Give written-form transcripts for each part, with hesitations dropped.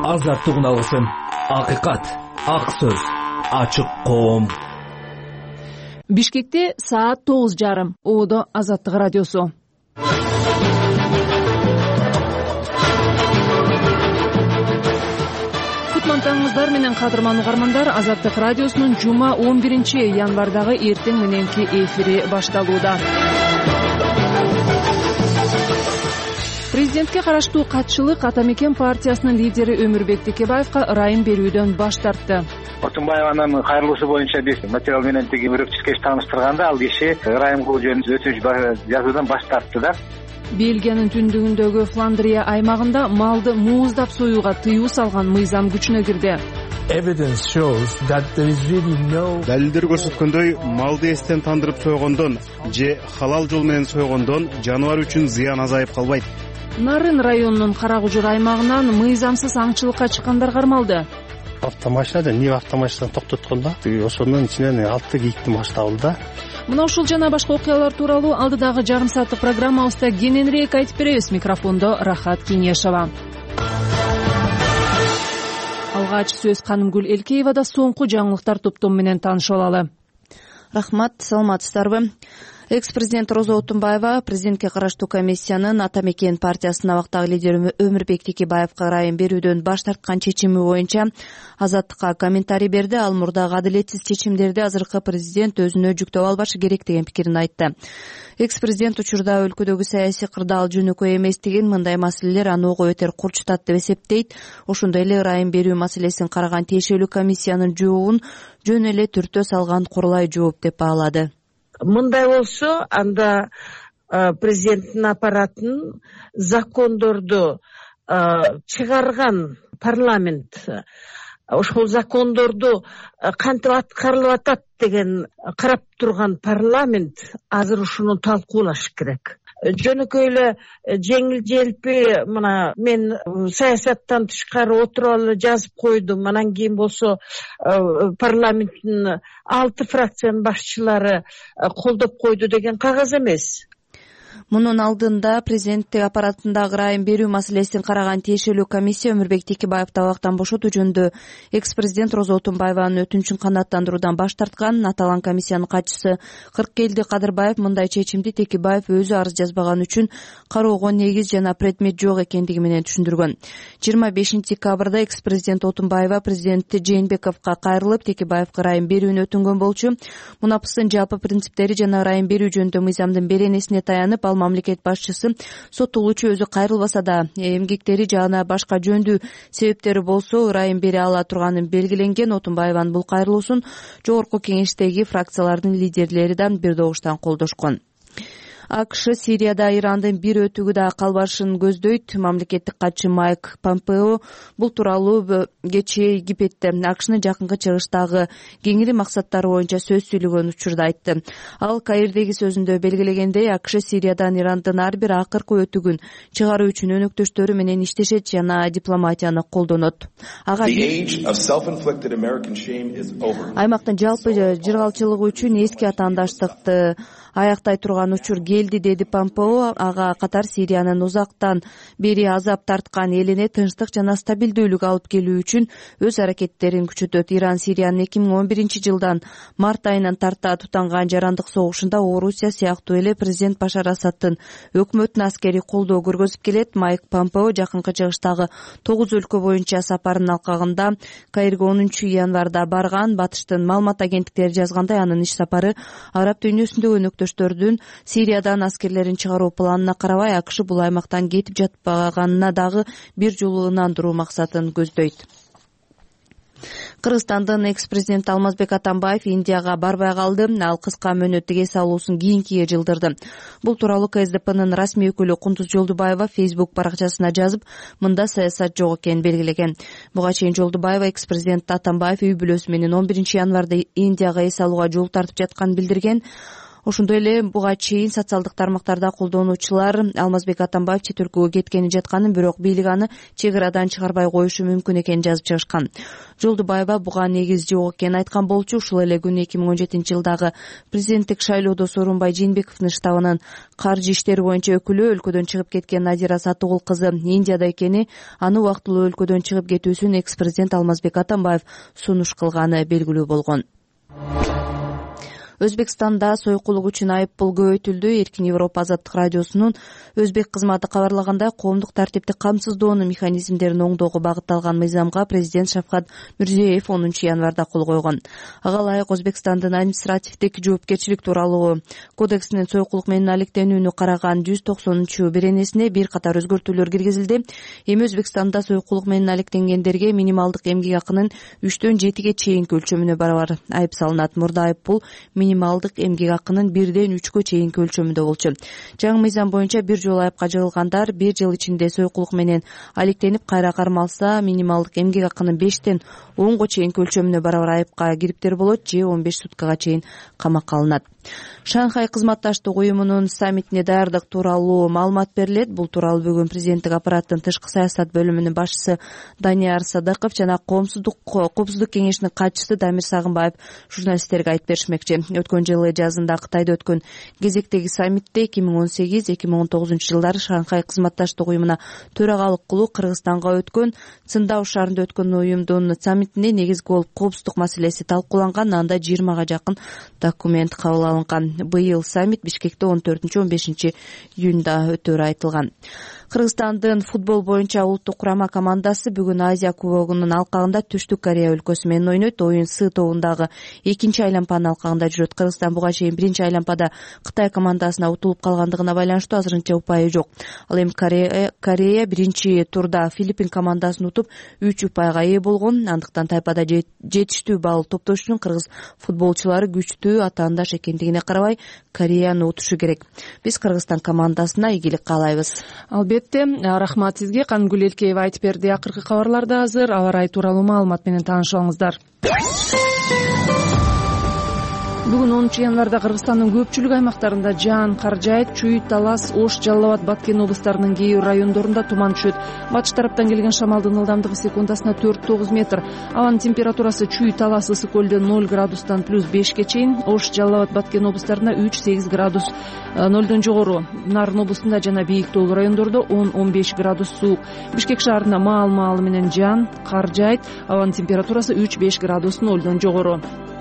азаттык үналгысын, акыйкат, ак сөз, ачык коом. Бишкекте саат 9:30. Оодо Азаттык радиосу. Кутмантаңыздар менен кадырман угармандар, Азаттык радиосунун жума 11-январдагы эртең мененки эфири башталууда. Президентке караштуу катчылык Ата Мекен партиясынын лидери Өмүрбек Текебаевка ырайым берүүдөн баш тартты. Отунбаеванын кайрылуусу боюнча биз материал менен өрөкчүскө тааныштырганда ал киши ырайым кылуу жөнүндө өтүнүч жазуудан баш тартты да. Бельгиянын түндүгүндөгү Фландрия аймагында малды мууздап союуга тыюу салган мыйзам күчүнө кирди. Далилдер көрсөткөндөй, малды эстен тандырып сойгондон же халал жол менен сойгондон жаныбар үчүн зыян азайып калбайт. Нарын районунун Карагужур аймагынан мыйзамсыз аңчылыкка чыккандар кармалды. Автомашина не автомашинаны токтоткондо ошонун ичинен 6 кийикти маш табылды. Мына ушул жана башка окуялар тууралуу алдыдагы жарым сааттык программабызда кененирээк айтып беребиз. Микрофондо Рахат Кеңешова. Алгач сөз Канымгүл Элкеевада. Соңку жаңылыктар топтому менен таанышып алалы. Рахмат, саламатсыздарбы? Экс-президент Роза Отунбаева президентке караштуу комиссиянын Ата Мекен партиясынын абактагы лидери Өмүрбек Текебаевка ырайым берүүдөн баш тарткан чечими боюнча Азаттыкка комментарий берди. Ал мурдагы адилетсиз чечимдерди азыркы президент өзүнө жүктөп албашы керек деген пикирин айтты. Экс-президент учурда өлкөдөгү саясий кырдаал жөнөкөй эмес деген, мындай маселелер аны ого бетер курчутат деп эсептейт. Ошондой эле ырайым берүү маселесин караган тиешелүү комиссиянын жообун жөн эле түртө салган курулай жооп деп баалады. Мындай болсо, анда президенттин аппаратын закондорду чыгарган парламент, ошол закондорду кантип аткарылып атат деген карап турган парламент азыр ушуну талкуулаш керек. Жөнөкөй эле жеңил желпи мына мен саясаттан тышкары отуруп алып жазып койдум. Анан кийин болсо парламенттин 6 фракциянын башчылары колдоп койду деген кагаз эмес. Мунун алдында президенттик аппаратындагы ырайым берүү маселесин караган тиешелүү комиссия Өмүрбек Текебаевди абактан бошотуу жөнүндө экс-президент Роза Отунбаеванын өтүнүчүн канааттандыруудан баш тарткан. Аталган комиссиянын катчысы Кыркелди Кадырбаев мындай чечимди Текебаев өзү арыз жазбаган үчүн кароого негиз жана предмет жок экендиги менен түшүндүргөн. 25-декабрда экс-президент Отунбаева президент Жээнбековго кайрылып Текебаевга ырайым берүүнү өтүнгөн болчу. Мунапыстын жалпы принциптери жана ырайым берүү жөнүндө мыйзамдын беренесине таянып, ал мамлекет башчысы соттолуучу өзү кайрылбаса да эмгектери жана башка жөндүү себептери болсо ырайым бере ала турганын белгиленген. Отунбаеванын бул кайрылуусун жогорку кеңештеги фракциялардын лидерлери да бир добуштан колдошкон. АКШ Сирияда Ирандын бир өтүгү да калбашын көздөйт. Мамлекеттик катчы Майк Помпео бул тууралуу кечээ Египетте АКШнын жакынкы чыгыштагы кеңири максаттары боюнча сөз сүйлөгөн учурда айтты. Ал Каирдеги сөзүндө белгилегендей, АКШ Сириядан Ирандын ар бир акыркы өтүгүн чыгаруу үчүн өнөктөштөрү менен иштешет жана дипломатияны колдонот. Аймактын жалпы жыргалчылыгы үчүн эски атаандаштыкты аяктай турган учур келди, деди Помпео. Ага катар Сириянын узактан бери азап тарткан элине тынчтык жана стабилдүүлүк алып келүү үчүн өз аракеттерин күчөтөт. Иран Сириянын 2011-жылдан март айынан тарта тутанган жарандык согушунда Орусия сыяктуу эле президент Башар Асадтын өкмөтүнө аскерий колдоо көргөзүп келет. Майк Помпео жакынкы чыгыштагы 9 өлкө боюнча сапарын алкагында Каирге 10-январда барган. Батыштын маалымат агенттиктери жазгандай, анын иш сапары араб дүйнөсүндөгү өнөктөштөрдүн Сириядан аскерлерин чыгаруу планына карабай АКШ бул аймактан кетип жатпаганына дагы бир жолу ынандыруу максатын көздөйт. Кыргызстандын экс-президенти Алмазбек Атамбаев Индияга барбай калды. Ал кыска мөөнөттүк эс алуусун кийинкиге жылдырды. Бул тууралуу КСДПнын расмий өкүлү Кундуз Жолдубаева Facebook баракчасына жазып, мында саясат жок экенин белгилеген. Буга чейин Жолдубаева экс-президент Атамбаев үй бүлөсү менен 11-январда Индияга эс алууга жол тартып жатканын билдирген. Ошондой эле буга чейин социалдык тармактарда колдонуучулар Алмазбек Атамбаев чет өлкөгө кеткени жатканын, бирок бийлик аны чек арадан чыгарбай коюшу мүмкүн экенин жазып чыгышкан. Жолдубаева буга негиз жок экенин айткан болчу. Ушул эле күнү 2017-жылдагы президенттик шайлоодо Сооронбай Жээнбековдун штабынын каржы иштери боюнча өкүлү өлкөдөн чыгып кеткен Надира Сатыгул кызы Индияда экени, аны убактылуу өлкөдөн чыгып кетүүсүн экс-президент Алмазбек Атамбаев сунуш кылганы белгилүү болгон. Өзбекстанда сойкулук үчүн айыппул көбөйтүлдү. Эркин Европа азаттык радиосунун Өзбек кызматы кабарлагандай, коомдук тартипти камсыздоонун механизмдерин оңдоого багытталган мыйзамга президент Шавкат Мирзиёев 10 январда кол койгон. Ага ылайык Өзбекстандын административдик жоопкерчилик тууралуу кодексинин сойкулук менен алектенүүнү караган 190-беренесине бир катар өзгөртүүлөр киргизилди. Эми Өзбекстанда сойкулук менен алектенгендерге минималдык эмгек акынын 3-төн 7-ге чейинки өлчөмүнө барабар айып салынат. Мурда айыппул минималдык эмгек акынын 1-ден 3-кө чейинки өлчөмүндө болчу. Жаңы мыйзам боюнча бир жолу айыпка жыгылгандар 1 жыл ичинде сойкулук менен алектенип кайра кармалса, минималдык эмгек акынын 5-тен 10-го чейинки өлчөмүнө барабар айыпка кириптер болот же 15 суткага чейин камакка алынат. Шанхай кызматташтык уюмунун саммитине даярдык тууралуу маалымат берилет. Бул тууралуу бүгүн президенттик аппараттын тышкы саясат бөлүмүнүн башчысы Данияр Садыков жана Коопсуздук кеңешинин катчысы Дамир Сагынбаев журналисттерге айтып беришмекчи. Өткөн жылы жазында Кытайда өткөн кезектеги саммитте 2018-2019 жылдары Шанхай кызматташтык уюмуна төрагалык кылуу Кыргызстанга өткөн. Циндао шаарында өткөн уюмдун саммитинде негизги болуп коопсуздук маселеси талкууланган. Анда 20га жакын документ кабыл алынган. Быйыл саммит Бишкекте 14-15 июнда өтөрү айтылган. Кыргызстандын футбол боюнча улуттук курама командасы бүгүн Азия кубогунун алкагында Түштүк Корея өлкөсү менен ойнойт. Оюн С тобундагы 2-айланпанын алкагында жүрөт. Кыргызстан буга чейин 1-айланпада Кытай командасына утулуп калгандыгына байланыштуу азырынча упайы жок. Ал эми Корея 1-турда Филиппин командасын утуп 3 упайга ээ болгон. Андыктан тайпада жетиштүү балл топтош үчүн кыргыз футболчулары күчтүү атаандаш экендигине карабай Кореяны утушу керек. Биз Кыргызстан командасына ийгилик каалайбыз. Албетте, рахмат сизге. Кангүл Элкеева айтып берди. Акыркы кабарлар да азыр. Аба ырайы тууралуу маалымат менен таанышыңыздар. Бүгүн 10 январда Кыргызстандын көпчүлүк аймактарында жаан кар жаайт. Чүй, Талас, Ош, Жалал Абад, Баткен облустарынын кээ бир райондорунда туман түшөт. Батыш тараптан келген шамалдын ылдамдыгы секундасына 4-9 метр. Абанын температурасы Чүй, Талас, Ысык көлдө 0 градустан плюс 5ке чейин. Ош, Жалал Абад, Баткен облустарында 3-8 градус 0дон жогору. Нарын облусунда жана бийик тоолуу райондордо 10-15 градус суук. Бишкек шаарында маал-маалы менен жаан кар жаайт. Абанын температурасы 3-5 градус 0дон жогору.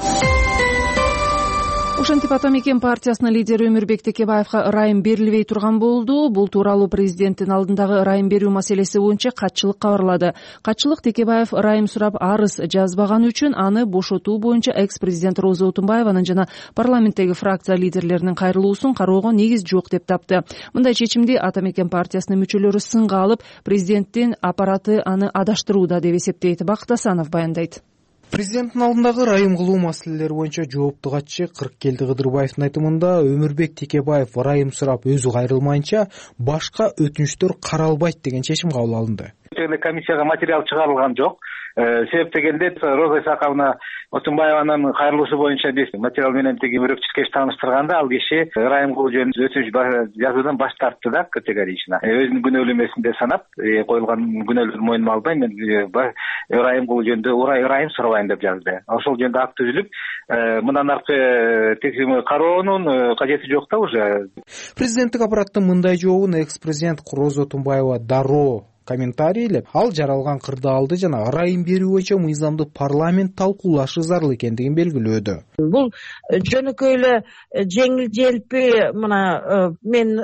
Ошентип Атамекен партиясынын лидери Өмүрбек Текебаевга ырайым берилбей турган болду. Бул тууралуу президенттин алдындагы ырайым берүү маселеси боюнча катчылык кабарлады. Катчылык Текебаев ырайым сурап арыз жазбаганы үчүн аны бошотуу боюнча экс-президент Роза Отунбаеванын жана парламенттеги фракция лидерлеринин кайрылуусун кароого негиз жок деп тапты. Мындай чечимди Атамекен партиясынын мүчөлөрү сынга алып, президенттин аппараты аны адаштырууда деп эсептейт. Бакыт Асанов баяндайт. Президенттин алдындагы ырайым кылуу маселелери боюнча жоопту катчы Кырыккелди Кыдырбаевдин айтымында Өмүрбек Текебаев ырайым сурап өзү кайрылмайынча башка өтүнүчтөр каралбайт деген чечим кабыл алынды. Комиссияга материал чыгарылган жок. Себеп дегенде Роза Исаковна Отунбаеванын кайрылуусу боюнча биз материал менен өрөкчүскө таныштырганда ал киши ырайым кылуу жөнүндө өтүнүч жазуудан баш тартты да категорично. Өзүнүн күнөөлүү эмесинде санап, коюлган күнөөлөрдү мойнума албай мен ырайым кылуу жөнүндө ырайым сурабайм деп жазды. Ошол жөнүндө акт түзүлүп, мындан аркы текшерүү кароонун кажети жок да уже. Президенттик аппараттын мындай жообун экс-президент Роза Отунбаева дароо комментарийлеп, ал жаралган кырды алды жана ырайым берүү боюнча мыйзамды парламент талкуулашы зарыл экендигин белгилөөдү. Бул жөнөкөй эле жеңил желпи мына мен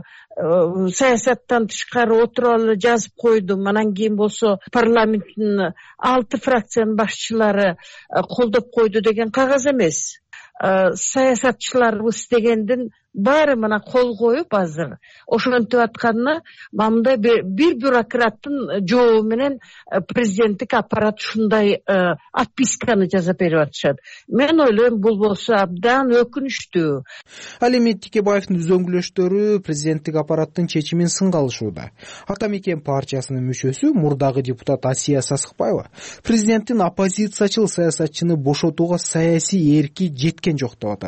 саясаттан тышкары отуралы жазып койдум. Анан кийин болсо парламенттин 6 фракциянын башчылары колдоп койду деген кагаз эмес. Саясатчыларыбыз дегендин баары мына кол коюп азыр ошентип атканына мындай бир бюрократтын жообу менен президенттик аппарат ушундай отписканы жазып берип атышат. Мен ойлойм бул болсо абдан өкүнүчтүү. Ал эми Текебаевдин үзөңгүлөштөрү президенттик аппараттын чечимин сынга алышууда. Атамекен партиясынын мүчөсү мурдагы депутат Асия Сасыкбаева президенттин оппозициячыл саясатчыны бошотууга саясий эрки жеткен жок деп атады.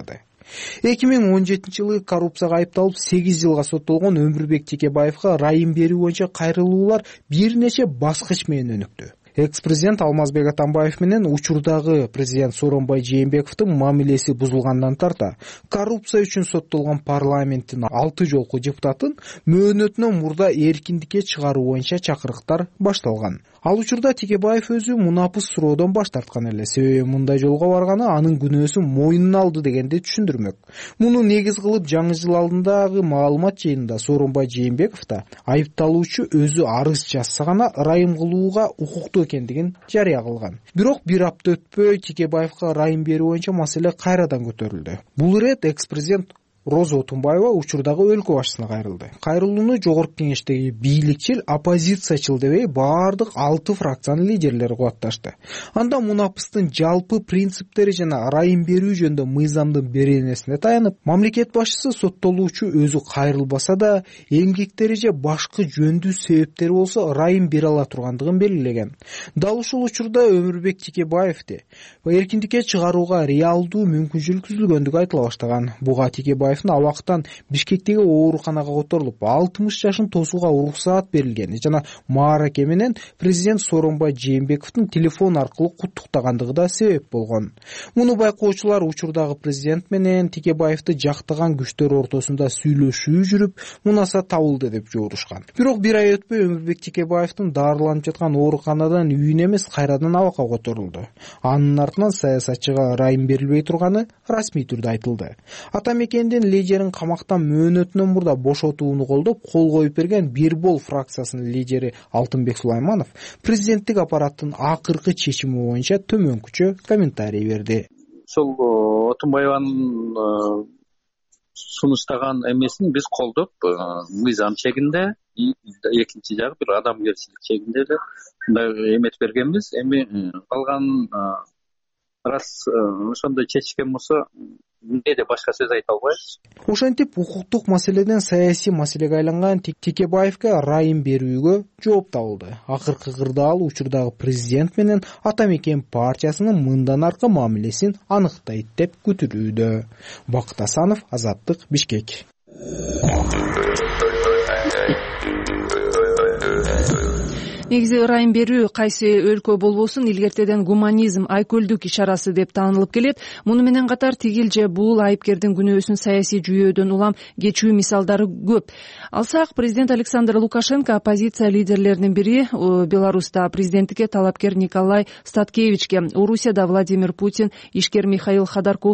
2017-жылы коррупцияга айыпталып 8 жылга соттолгон Өмүрбек Текебаевга ырайым берүү боюнча кайрылуулар бир нече баскыч менен өнүктү. Экс-президент Алмазбек Атамбаев менен учурдагы президент Сооронбай Жээнбековдун мамилеси бузулгандан тарта коррупция үчүн соттолгон парламенттин 6 жолку депутатын мөөнөтүнөн мурда эркиндикке чыгаруу боюнча чакырыктар башталган. Ал учурда Текебаев өзү мунапыс суроодон баш тарткан эле. Себеби мындай жолго барганы анын күнөөсүн мойнуна алды дегенди түшүндүрмөк. Муну негиз кылып жаңы жыл алдындагы маалымат жыйынында Сооронбай Жээнбеков да айыпталуучу өзү арыз жазса гана ырайым кылууга укуктуу экендигин жарыя кылган. Бирок бир апта өтпөй Текебаевга ырайым берүү боюнча маселе кайрадан көтөрүлдү. Бул ирет экс-президент Роза Отунбаева учурдагы өлкө башчысына кайрылды. Кайрылууну жогорку кеңештеги бийликчил, оппозициячыл дебей баардык 6 фракциянын лидерлери кубатташты. Анда мунапыстын жалпы принциптери жана ырайым берүү жөнүндө мыйзамдын беренесине таянып, мамлекет башчысы соттолуучу өзү кайрылбаса да, эмгектери же башкы жөндүү себептери болсо ырайым бере ала тургандыгын белгилеген. Дал ушул учурда Өмүрбек Текебаевди эркиндикке чыгарууга реалдуу мүмкүнчүлүк түзүлгөндүгү айтыла баштаган. Буга Текебаев абактан Бишкектеги ооруканага которулуп 60 жашын тосууга уруксаат берилгени жана маараке менен президент Сооронбай Жээнбековдун телефон аркылуу куттуктагандыгы да себеп болгон. Муну байкоочулар учурдагы президент менен Текебаевди жактаган күчтөр ортосунда сүйлөшүү жүрүп, мунаса табылды деп жоорушкан. Бирок бир ай өтпөй Өмүрбек Текебаевдин дарыланып жаткан ооруканадан үйүнө эмес кайрадан абакка которулду. Анын артынан саясатчыга ырайым берилбей турганы расмий түрдө айтылды. Атамекендин лидерин камактан мөөнөтүнөн мурда бошотууну колдоп кол коюп берген Бирбол фракциясынын лидери Алтынбек Сулайманов президенттик аппараттын акыркы чечими боюнча төмөнкүчө комментарий берди. Ошол Отунбаеванын сунуштаган эмесин биз колдоп, мыйзам чегинде, экинчи жагы бир адамгерчилик чегинде эле мындай эмет бергенбиз. Эми калган раз ошондой чечкен болсо эмне башка сөз айта албайбыз. Ошентип укуктук маселеден саясий маселеге айланган Текебаевге ырайым берүүгө жооп табылды. Акыркы кырдаал учурдагы президент менен Атамекен партиясынын мындан аркы мамилесин аныктайт деп күтүлүүдө. Бакыт Асанов, Азаттык, Бишкек. Негизи ырайым берүү кайсы өлкө болбосун илгертеден гуманизм, айкөлдүк ишарасы деп таанылып келет. Муну менен катар тигил же бул айыпкердин күнөөсүн саясий жүйөөдөн улам кечүү мисалдары көп. Алсак, президент Александр Лукашенко оппозиция лидерлеринин бири, Беларуста президенттикке талапкер Николай Статкевичке, Орусияда Владимир Путин, ишкер Михаил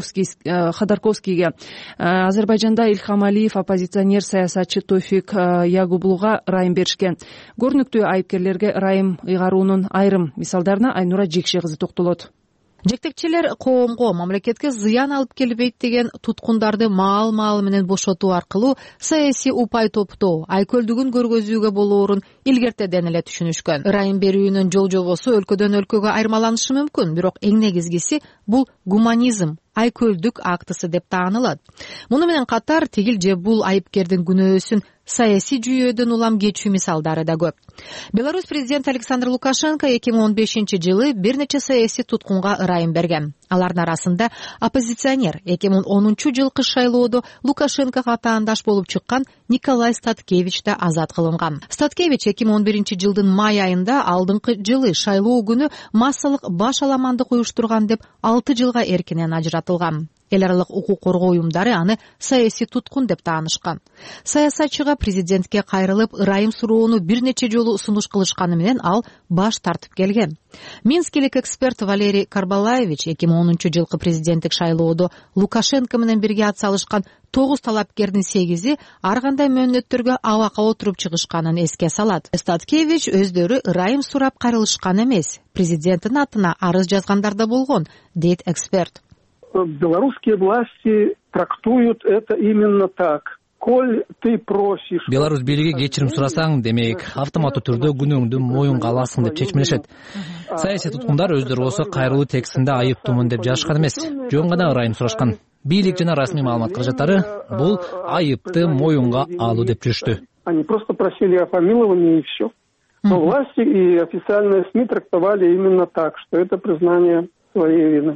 Ходорковскийге, Азербайжанда Ильхам Алиев, оппозиционер саясатчы Тофик Ягублуга ырайым беришкен. Көрүнүктүү айыпкерлерге ырайым ыйгаруунун айрым мисалдарына Айнура Жекше кызы токтолот. Жетекчилер коомго мамлекетке зыян алып келбейт деген туткундарды маал менен бошотуу аркылуу саясий упай топтоо, айкөлдүгүн көргөзүүгө болоорун илгертеден эле түшүнүшкөн. Ырайым берүүнүн жол-жобосу өлкөдөн өлкөгө айырмаланышы мүмкүн, бирок эң негизгиси бул гуманизм, айкөлдүк актысы деп таанылат. Муну менен катар тигил же бул айыпкердин күнөөсүн саясий жүйөөдөн улам кечүү мисалдары да көп. Беларусь президенти Александр Лукашенко 2015-жылы бир нече саясий туткунга ырайым берген. Алардын арасында оппозиционер 2010-жылкы шайлоодо Лукашенкого таандаш болуп чыккан Николай Статкевич да азат кылынган. Статкевич 2011-жылдын май айында алдыңкы жылы шайлоо күнү массалык баш аламандык уюштурган деп 6 жылга эркинен ажыратылган. Эл аралык укук коргоо уюмдары аны саясий туткун деп таанышкан. Саясатчыга президентке кайрылып ырайым суроону бир нече жолу сунуш кылышканы менен ал баш тартып келген. Минскилик эксперт Валерий Карбалаевич 2010-жылкы президенттик шайлоодо Лукашенко менен бирге ат салышкан 9 талапкердин 8-и ар кандай мөөнөттөргө абакка отуруп чыгышканын эске салат. Статкевич өздөрү ырайым сурап кайрылышкан эмес, президенттин атына арыз жазгандар да болгон, дейт эксперт. Белорусские власти трактуют это именно так. Коль ты просишь... Беларусь бийлиги кечирим сурасаң, демек, автоматтуу түрдө күнөөңдү моюнга аласың деп чечмелешет. Саясий туткундар өздөрү болсо кайрылуу текстинде айыптуумун деп жазышкан эмес, жөн гана ырайым сурашкан. Бийлик жана расмий маалымат каражаттары бул айыпты моюнга алуу деп жүрүштү. Они просто просили о помиловании и все. Но власти и официальные СМИ трактовали именно так, что это признание своей вины.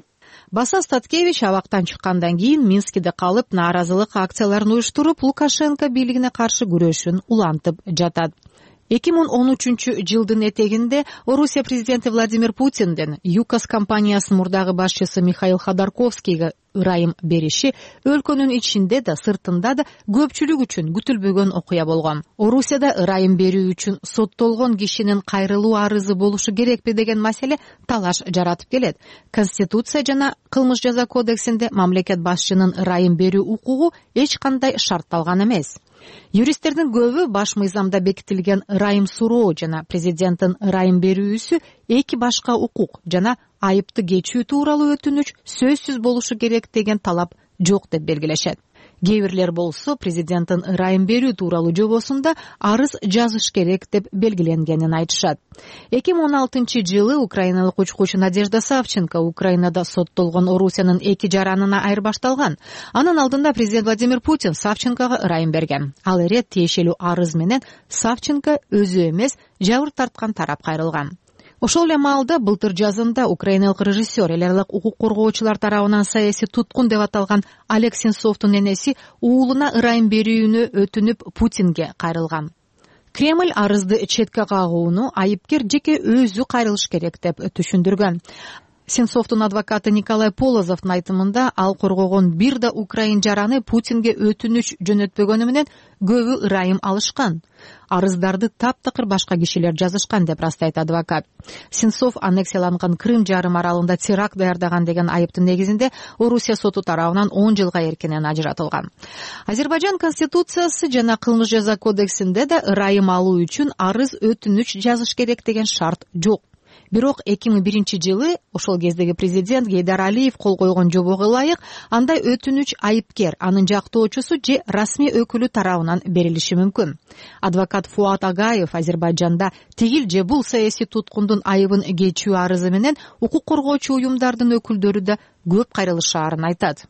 Баса Статкевич абактан чыккандан кийин Минскиде калып, нааразылык акцияларын уюштуруп, Лукашенко бийлигине каршы күрөшүн улантып жатат. 2013-жылдын этегинде Орусия президенти Владимир Путинден ЮКОС компаниясынын мурдагы башчысы Михаил Ходорковскийге ырайым бериши өлкөнүн ичинде да сыртында да көпчүлүк үчүн күтүлбөгөн окуя болгон. Орусияда ырайым берүү үчүн соттолгон кишинин кайрылуу арызы болушу керекпи деген маселе талаш жаратып келет. Конституция жана кылмыш жаза кодексинде мамлекет башчынын ырайым берүү укугу эч кандай шартталган эмес. Юристтердин көбү баш мыйзамда бекитилген ырайым суроо жана президенттин ырайым берүүсү эки башка укук жана айыпты кечүү тууралуу өтүнүч сөзсүз болушу керек деген талап жок деп белгилешет. Кээ бирлер болсо президенттин ырайым берүү тууралуу жобосунда арыз жазыш керек деп белгиленгенин айтышат. 2016-жылы украиналык учкучу Надежда Савченко Украинада соттолгон Орусиянын эки жаранына айырбашталган. Анын алдында президент Владимир Путин Савченкого ырайым берген. Ал ирет тиешелүү арыз менен Савченко өзү эмес, жабыр тарткан тарап кайрылган. Ошол эле маалда былтыр жазында украиналык режиссер, эл аралык укук коргоочулар тарабынан саясий туткун деп аталган Олег Сенцовдун энеси уулуна ырайым берүүнү өтүнүп Путинге кайрылган. Кремль арызды четке кагууну айыпкер жеке өзү кайрылыш керек деп түшүндүргөн. Сенцовдун адвокаты Николай Полозовдун айтымында ал коргогон бир да украин жараны Путинге өтүнүч жөнөтпөгөнү менен көбү ырайым алышкан. Арыздарды таптакыр башка кишилер жазышкан деп ырастайт адвокат. Сенцов аннексияланган Крым жарым аралында теракт даярдаган деген айыптын негизинде Орусия соту тарабынан 10 жылга эркинен ажыратылган. Азербайжан конституциясы жана кылмыш жаза кодексинде да ырайым алуу үчүн арыз өтүнүч жазыш керек деген шарт жок. Бирок 2001-жылы ошол кездеги президент Гейдар Алиев кол койгон жобого ылайык андай өтүнүч айыпкер, анын жактоочусу же расмий өкүлү тарабынан берилиши мүмкүн. Адвокат Фуат Агаев Азербайжанда тигил же бул саясий туткундун айыбын кечүү арызы менен укук коргоочу уюмдардын өкүлдөрү да көп кайрылышаарын айтат.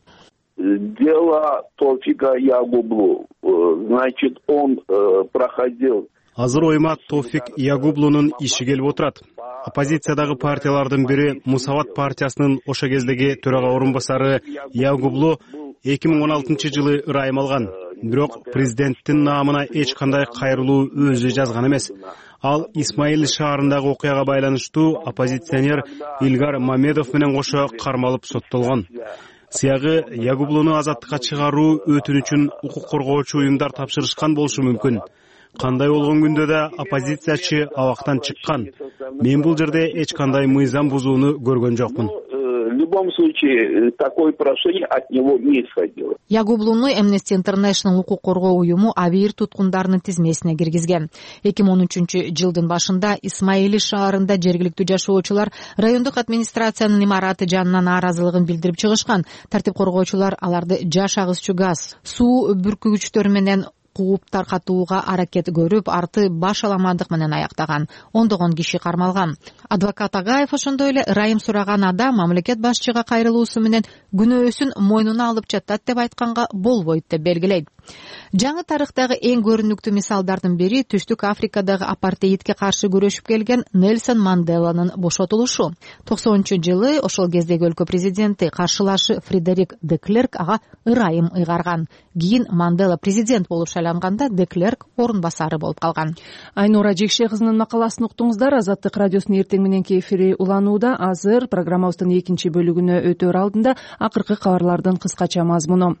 Дело Тофика Ягублу, значит, он проходил. Азыр оюма Тофик Ягублунун иши келип отурат. Оппозициядагы партиялардын бири Мусават партиясынын ошо кездеги төрага орун басары Ягублу 2016-жылы ырайым алган. Бирок президенттин наамына эч кандай кайрылуу өзү жазган эмес. Ал Исмаил шаарындагы окуяга байланыштуу оппозиционер Илгар Мамедов менен кошо кармалып соттолгон. Сыягы Ягублуну азаттыкка чыгаруу өтүнүчүн укук коргоочу уюмдар тапшырышкан болушу мүмкүн. Кандай болгон күндө да оппозициячы абактан чыккан. Мен бул жерде эч кандай мыйзам бузууну көргөн жокмун. В любом случае, такое прошение от него не исходило. Ягублуну Amnesty International укук коргоо уюму абийир туткундарынын тизмесине киргизген. 2013-жылдын башында Исмаили шаарында жергиликтүү жашоочулар райондук администрациянын имараты жанынан нааразылыгын билдирип чыгышкан. Тартип коргоочулар аларды жаш агызчу газ, суу бүркүгүчтөр менен кууп таркатууга аракет көрүп, арты баш аламандык менен аяктаган. Ондогон киши кармалган. Адвокат Агаев ошондой эле ырайым сураган адам мамлекет башчыга кайрылуусу менен күнөөсүн мойнуна алып жатат деп айтканга болбойт деп белгилейт. Жаңы тарыхтагы эң көрүнүктүү мисалдардын бири Түштүк Африкадагы апартеидке каршы күрөшүп келген Нельсон Манделанын бошотулушу. 90-жылы ошол кездеги өлкө президенти каршылашы Фредерик де Клерк ага ырайым ыйгарган. Кийин Мандела президент болуп шайланганда де Клерк орун басары болуп калган. Айнура Жекше кызынын макаласын уктуңуздар. Азаттык радиосунун эртең мененки эфири уланууда. Азыр программабыздын экинчи бөлүгүнө өтөр алдында акыркы кабарлардын кыскача мазмуну.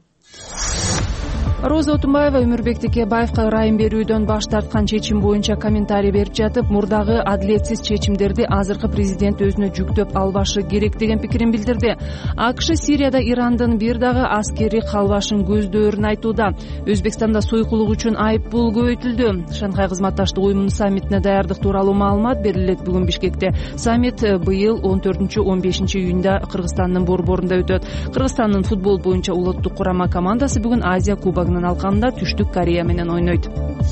Роза Отунбаева Өмүрбек Текебаевга ырайым берүүдөн баш тарткан чечим боюнча комментарий берип жатып, мурдагы адилетсиз чечимдерди азыркы президент өзүнө жүктөп албашы керек деген пикирин билдирди. АКШ Сирияда Ирандын бир дагы аскери калбашын көздөөрүн айтууда. Өзбекстанда сойкулук үчүн айыппул көбөйтүлдү. Шанхай кызматташтык уюмунун саммитине даярдык тууралуу маалымат берилет бүгүн Бишкекте. Саммит быйыл 14-15 июнда Кыргызстандын борборунда өтөт. Кыргызстандын футбол боюнча улуттук курама командасы бүгүн Азия кубогунун алкамында Түштүк Корея менен ойнойт.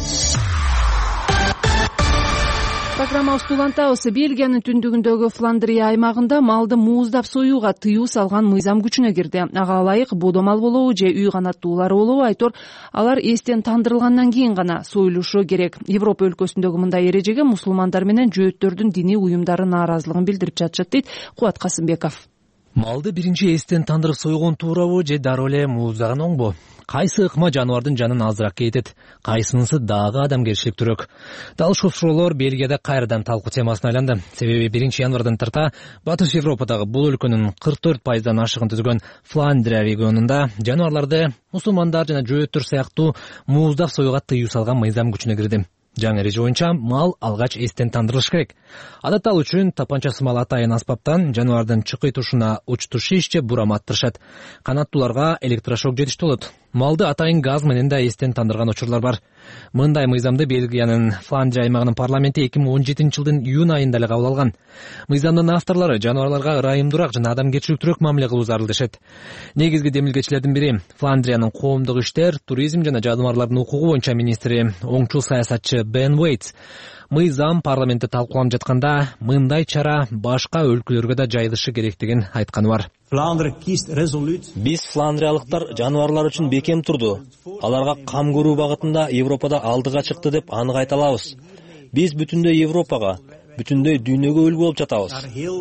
Программабызды улантабыз. Бельгиянын түндүгүндөгү Фландрия аймагында малды мууздап союуга тыюу салган мыйзам күчүнө кирди. Ага ылайык бодо мал болобу же үй канаттуулары болобу айтор, алар эстен тандырылгандан кийин гана союлушу керек. Европа өлкөсүндөгү мындай эрежеге мусулмандар менен жөөттөрдүн диний уюмдары нааразылыгын билдирип жатышат дейт Кубат Касымбеков. Малды биринчи эстен тандырып сойгон туурабы же дароо эле мууздаган оңбу? Кайсы ыкма жаныбардын жанын азыраак кетет, кайсынысы дагы адамгерчиликтүүрөөк? Дал ушул суроолор Бельгияда кайрадан талкуу темасына айланды. Себеби 1-январдан тарта Батыш Европадагы бул өлкөнүн 44% ашыгын түзгөн Фландрия регионунда жаныбарларды мусулмандар жана жөөттөр сыяктуу мууздап союуга тыюу салган мыйзам күчүнө кирди. Жаңы эреже боюнча мал алгач эстен тандырылыш керек. Адатта ал үчүн тапанча сымал атайын аспаптан жаныбардын чыкый тушуна учтуу шиш же бурама аттырышат. Канаттууларга электрошок жетиштүү болот. Малды атайын газ менен да эстен тандырган учурлар бар. Мындай мыйзамды Бельгиянын Фландрия аймагынын парламенти 2017-жылдын июнь айында эле кабыл алган. Мыйзамдын авторлору жаныбарларга ырайымдуураак жана адамгерчиликтүүрөөк мамиле кылуу зарыл дешет. Негизги демилгечилердин бири Фландриянын коомдук иштер, туризм жана жаныбарлардын укугу боюнча министри, оңчул саясатчы Бен Уэйтс. Мыйзам парламентте талкууланып жатканда мындай чара башка өлкөлөргө да жайылышы керектигин айтканы бар. Биз фландриялыктар жаныбарлар үчүн бекем турду. Аларга кам көрүү багытында Европада алдыга чыкты деп анык айта алабыз. Биз бүтүндөй Европага, бүтүндөй дүйнөгө үлгү болуп жатабыз.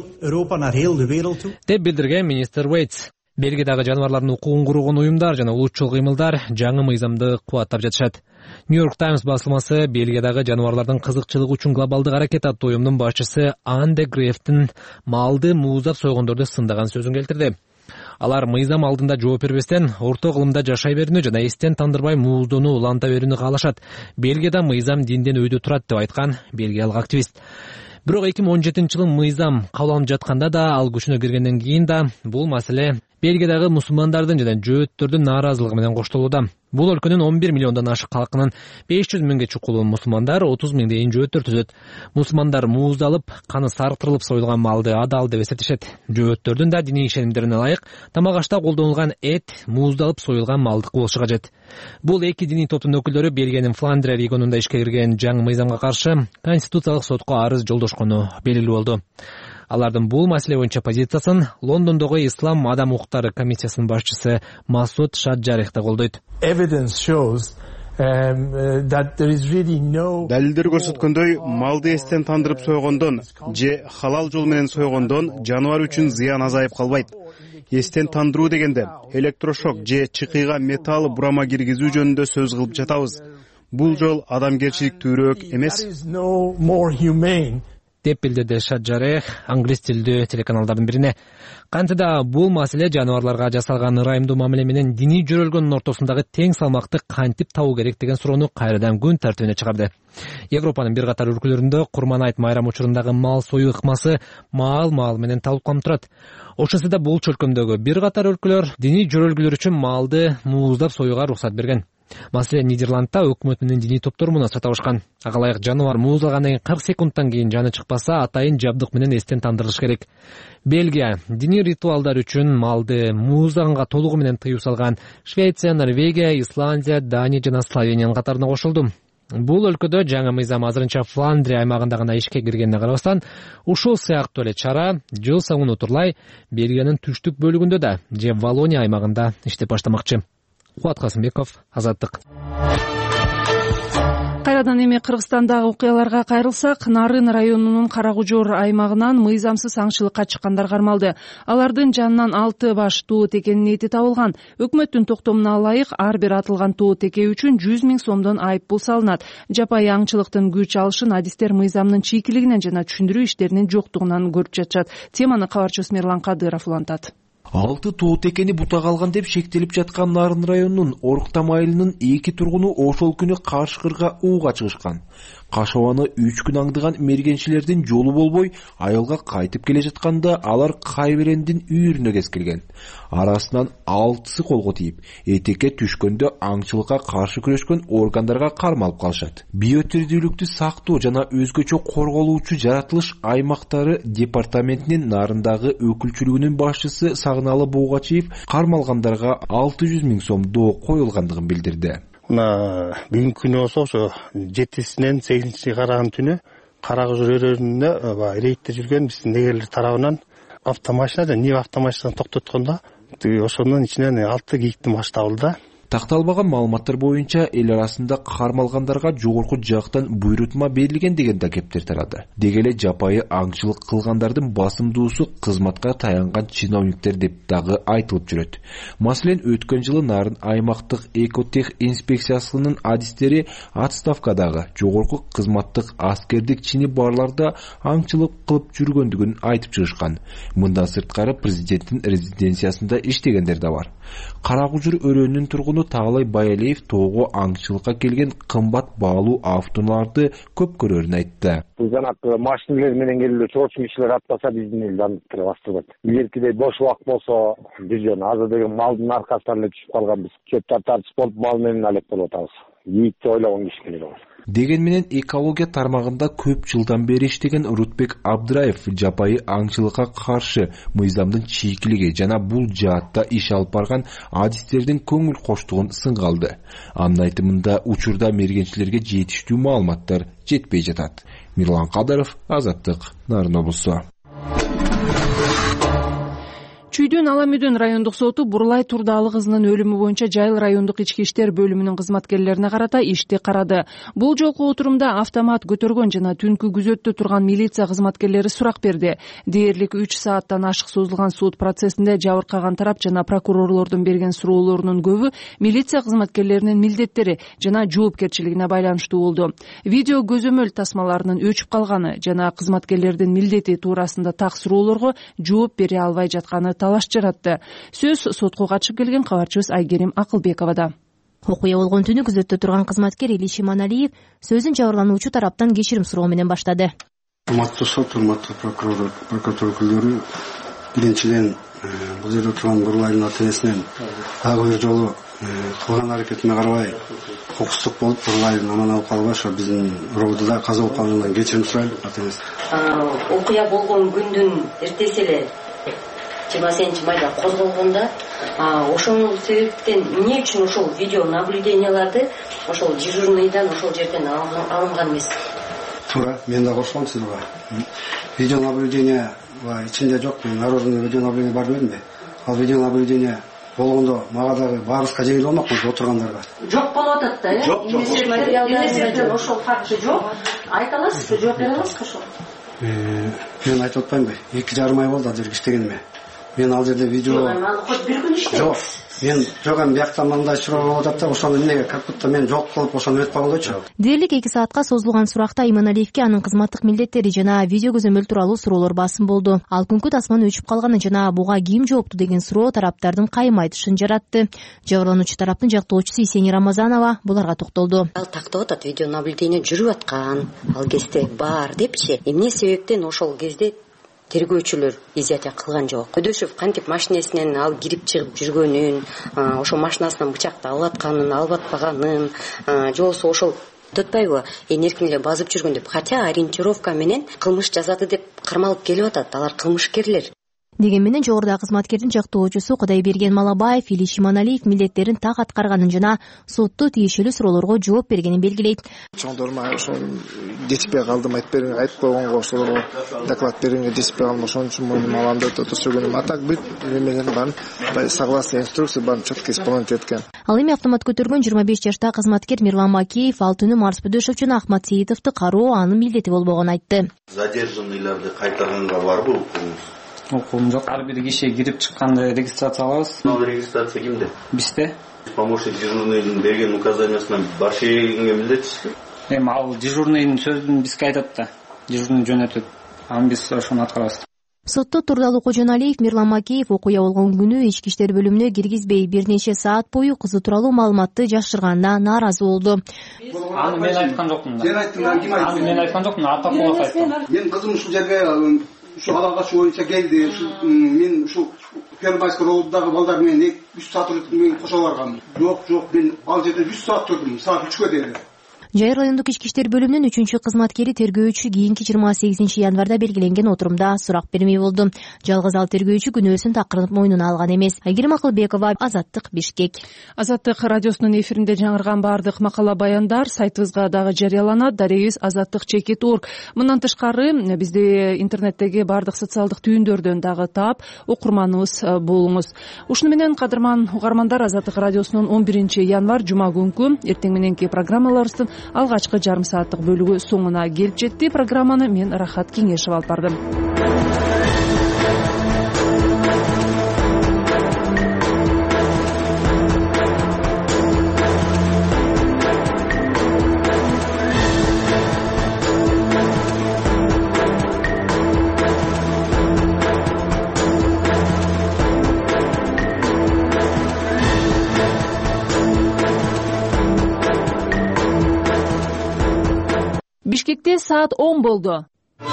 Деп билдирген министр Уэйтс. Бельгиядагы жаныбарлардын укугун кургон уюмдар жана улутчул кыймылдар жаңы мыйзамды кубаттап жатышат. Нью-Йорк Таймс басылмасы Бельгиядагы жаныбарлардын кызыкчылыгы үчүн глобалдык аракет аттуу уюмдун башчысы Ан де Грефтин малды мууздап сойгондорду сындаган сөзүн келтирди. Алар мыйзам алдында жооп бербестен орто кылымда жашай берүүнү жана эстен тандырбай мууздоону уланта берүүнү каалашат. Бельгияда мыйзам динден өйдө турат деп айткан бельгиялык активист. Бирок 2017-жылы мыйзам кабыл алынып жатканда да ал күчүнө киргенден кийин да бул маселе Бельгиядагы мусулмандардын жана жөөттөрдүн нааразылыгы менен коштолууда. Бул өлкөнүн 11 миллиондон ашык калкынын 500 миңге чукулуу мусулмандар, 30 миңдейин жөөттөр түзөт. Мусулмандар мууздалып, каны сарктырылып союлган малды адал деп эсептешет. Жөөттөрдүн да диний ишенимдерине ылайык тамак ашта колдонулган эт мууздалып союлган малдык болушу кажет. Бул эки диний топтун өкүлдөрү Бельгиянын Фландрия регионунда ишке кирген жаңы мыйзамга каршы Конституциялык сотко арыз жолдошкону белгилүү болду. Алардын бул маселе боюнча позициясын Лондондогу Ислам адам укуктары комиссиясынын башчысы Масуд Шаджарих да колдойт. Далилдер көрсөткөндөй, малды эстен тандырып сойгондон же халал жол менен сойгондон жаныбар үчүн зыян азайып калбайт. Эстен тандыруу дегенде электрошок же чыкыйга металл бурама киргизүү жөнүндө сөз кылып жатабыз. Бул жол адамгерчиликтүүрөөк эмес деп билдирди Шаджарих англис тилдүү телеканалдардын бирине. Кантсе да бул маселе жаныбарларга жасалган ырайымдуу мамиле менен диний жөрөлгөндүн ортосундагы тең салмакты кантип табуу керек деген суроону кайрадан күн тартибине чыгарды. Европанын бир катар өлкөлөрүндө Курман айт майрам учурундагы мал союу ыкмасы маал менен талкууланып турат. Ошондо да бул чөлкөмдөгү бир катар өлкөлөр диний жөрөлгүлөр үчүн малды мууздап союуга уруксат берген. Маселен, Нидерландта өкмөт менен диний топтор мунаса табышкан. Ага ылайык жаныбар мууздалгандан кийин 40 секундтан кийин жаны чыкпаса, атайын жабдык менен эстен тандырылыш керек. Бельгия диний ритуалдар үчүн малды мууздаганга толугу менен тыюу салган Швеция, Норвегия, Исландия, Дания жана Словениянын катарына кошулду. Бул өлкөдө жаңы мыйзам азырынча Фландрия аймагында гана ишке киргенине карабастан, ушул сыяктуу эле чара жыл соңуна утурлай Бельгиянын түштүк бөлүгүндө да же Валония аймагында иштеп баштамакчы. Кубат Касымбеков, Азаттык. Кайрадан эми Кыргызстандагы окуяларга кайрылсак, Нарын районунун Карагужор аймагынан мыйзамсыз аңчылыкка чыккандар кармалды. Алардын жанынан 6 баш туу текенин эти табылган. Өкмөттүн токтомуна ылайык ар бир атылган туу теке үчүн 100 миң сомдон айыппул салынат. Жапайы аңчылыктын күч алышын адистер мыйзамдын чийкилигинен жана түшүндүрүү иштеринин жоктугунан көрүп жатышат. Теманы кабарчыбыз Мерлан Кадыров улантат. 6 тоо текени бутак алган деп шектелип жаткан Нарын районунун Оруктам айылынын 2 тургуну ошол күнү Каршкырга ууга чыгышкан. Кашабаны 3 күн аңдыган мергенчилердин жолу болбой, айылга кайтып келе жатканда алар Кайберендин үйүрүнө кескилген. Арасынан 6сы колго тийип, этекке түшкөндө аңчылыкка каршы күрөшкөн органдарга кармалып калышат. Биотирдүүлүктү сактоо жана өзгөчө корголуучу жаратылыш аймактары департаментинин Нарындагы өкүлчүлүгүнүн башчысы Сагыналы Буугачиев кармалгандарга 600 миң сом доо коюлгандыгын билдирди. Бүгүнкү күнү болсо ошо 7-синен 8-сине караган түнү Карагужор өрөөнүндө рейдте жүргөн биздин негерлер тарабынан автомашина да Нива автомашинасын токтоткондо ошонун ичинен 6 кийиктин башы табылды. Такталбаган маалыматтар боюнча эл арасында кармалгандарга жогорку жактан буйрутма берилген деген да кептер тарады. Деги эле жапайы аңчылык кылгандардын басымдуусу кызматка таянган чиновниктер деп дагы айтылып жүрөт. Маселен, өткөн жылы Нарын аймактык экотех инспекциясынын адистери отставкадагы жогорку кызматтык аскердик чини барларда аңчылык кылып жүргөндүгүн айтып чыгышкан. Мындан сырткары президенттин резиденциясында иштегендер да бар. Каракужур өрөөнүнүн тургуну Таалай Баялиев тоого аңчылыкка келген кымбат баалуу автоунааларды көп көрөрүн айтты. Жанагы машиналар менен келип чоочун кишилер атпаса биздин эл дамыптыра баштабайт. Илгеркидей бош убак болсо, биз жана азыр деген малдын аркасында эле түшүп калганбыз. Чөптөр тартып болуп мал менен алек болуп атабыз. Ийитти ойлогон кишилер бар. Деген менен экология тармагында көп жылдан бери иштеген Рутбек Абдыраев жапайы аңчылыкка каршы мыйзамдын чийкилиги жана бул жаатта иш алып барган адистердин көңүл коштугун сынга алды. Анын айтымында учурда мергенчилерге жетиштүү маалыматтар жетпей жатат. Мирлан Кадыров, Азаттык, Нарын облусу. Чүйдүн Аламүйдүн райондук соту Бурлай Турдалы кызынын өлүмү боюнча Жайыл райондук ички иштер бөлүмүнүн кызматкерлерине карата ишти карады. Бул жолку отурумда автомат көтөргөн жана түнкү күзөттө турган милиция кызматкерлери сурак берди. Дээрлик 3 сааттан ашык созулган суд процессинде жабыркаган тарап жана прокурорлордун берген суроолорунун көбү милиция кызматкерлеринин милдеттери жана жоопкерчилигине байланыштуу болду. Видео көзөмөл тасмаларынын өчүп калганы жана кызматкерлердин милдети туурасында так суроолорго жооп бере албай жатканы талаш жаратты. Сөз сотко катышып келген кабарчыбыз Айгерим Акылбековада. Окуя болгон түнү күзөттө турган кызматкер Илиши Маналиев сөзүн жабырлануучу тараптан кечирим суроо менен баштады. Урматтуу сот, урматтуу прокуратура өкүлдөрү, биринчиден бул жерде турган Бурлайдын ата-энесинен дагы бир жолу кылган аракетине карабай кокустук болуп Бурлайдын аман алып калбай ошо биздин ровдда каза болуп калгандан кечирим сурайлы ата-энеси. Окуя болгон күндүн эртеси эле 20 майда козголгондо ошол себептен эмне үчүн ошол видео наблюденияларды ошол дежурныйдан ошол жерден алынган эмес? Туура, мен да кошулам сизге. Видео наблюдение ичинде жок, мен наружный видео наблюдение бар дедимби? Ал видео наблюдение болгондо мага дагы баарыбызга жеңил болмокпу отургандарга. Жок болуп атат да, эмне материалдарда ошол факты жок. Айта аласызбы, жооп бере аласызбы ошол? Мен айтып атпаймынбы? 2,5 ай болду ал жерге иштегениме. Мен ал жерде видео жок. Мен жогам биякта мындай суроо болуп атат да, ошону эмнеге как будто мен жок кылып ошону өтүп койгондойчу. Дээрлик 2 саатка созулган суракта Иманалиевке анын кызматтык милдеттери жана видео көзөмөл тууралуу суроолор басым болду. Ал күнкү тасманын өчүп калганы жана буга ким жоопту деген суроо тараптардын кайым айтышын жаратты. Жабырлануучу тараптын жактоочусу Исени Рамазанова буларга токтолду. Ал тактап атат, видео наблюдение жүрүп аткан, ал кезде бар депчи. Эмне себептен ошол кезде тергөөчүлөр изятия кылган жок. Көдөшев кантип машинесинен ал кирип чыгып жүргөнүн, ошо машинасынан бычакты алып атканын, алып атпаганын, же болбосо ошол өтпөйбү эркин эле базып жүргөн деп, хотя ориентировка менен кылмыш жасады деп кармалып келип атат, алар кылмышкерлер. Деген менен жогоруда кызматкердин жактоочусу Кудайберген Малабаев Илиши Маналиев милдеттерин так аткарганын жана сотто тиешелүү суроолорго жооп бергенин белгилейт. Чоңдорма ошо жетишпей калдым, айтып койгонго ошолорго доклад бергенге жетишпей калдым, ошон үчүн мойнума аламды өтө жүргөнүм. А так бүт немелер барын согласно инструкция барын четко исполнять эткен. Ал эми автомат көтөргөн 25 жаштагы кызматкер Мирлан Макеев ал түнү Марс Бөдөшев жана Ахмат Сейитовду кароо анын милдети болбогонун айтты. Задержанныйларды кайтарганга барбы укугуңуз? Укугум жок. Ар бир киши кирип чыкканды регистрациялабыз. Регистрация кимде? Бизде. Помощник дежурныйдын берген указаниясынан баш ийгенге милдетсизби? Эми ал дежурныйдын сөзүн бизге айтат да. Дежурный жөнөтөт. Аны биз ошону аткарабыз. Сотто Турдалы Кожоналиев Мирлан Макеев окуя болгон күнү ички иштер бөлүмүнө киргизбей бир нече саат бою кызы тууралуу маалыматты жашырганына нааразы болду. Аны мен айткан жокмун да. Сен айттың, ким айтты? Аны мен айткан жокмун, Атакулов айткан. Мен кызым ушул жерге ушу алгач боюнча келди. Мен ушу Первомайский районундагы балдар менен 3 саат менен кошо баргам. Жок, мен ал жерде 3 саат турдум, саат 3кө дейин. Жайыр райондук ички иштер бөлүмүнүн 3-кызматкери тергөөчү кийинки 28 январда белгиленген отурумда сурак бермей болду. Жалгыз ал тергөөчү күнөөсүн такырынып мойнуна алган эмес. Айгерим Акылбекова, Азаттык, Бишкек. Азаттык радиосунун эфиринде жаңырган баардык макала баяндар сайтыбызга дагы жарыяланат. Дарегибиз azattik.org. Мындан тышкары бизди интернеттеги баардык социалдык түйүндөрдөн дагы таап, окурманыбыз болуңуз. Ушуну менен кадырман угармандар, Азаттык радиосунун 11 январ жума күнкү эртең мененки программаларыбыздын алгачкы жарым сааттык бөлүгү соңуна келип жетти. Программаны мен Рахат Кеңешев алып бардым. Бишкекте саат 10 болду.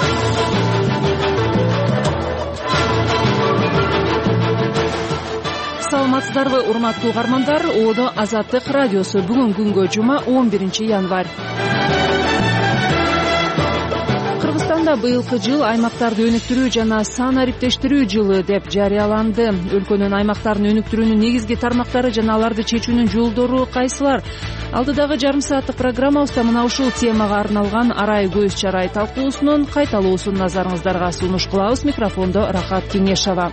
Саламатсыздарбы, урматтуу угармандар? Оодо Азаттык радиосу. Бүгүн күнгө жума 11 январь. Кыргызстанда быйылкы жыл аймактарды өнүктүрүү жана сан ариптештирүү жылы деп жарыяланды. Өлкөнүн аймактарын өнүктүрүүнүн негизги тармактары жана аларды чечүүнүн жолдору кайсылар? Алдыдагы жарым сааттык программабызда мына ушул темага арналган арай көз чарай талкуусунун кайталуусун назарыңыздарга сунуш кылабыз. Микрофондо Рахат Кеңешова.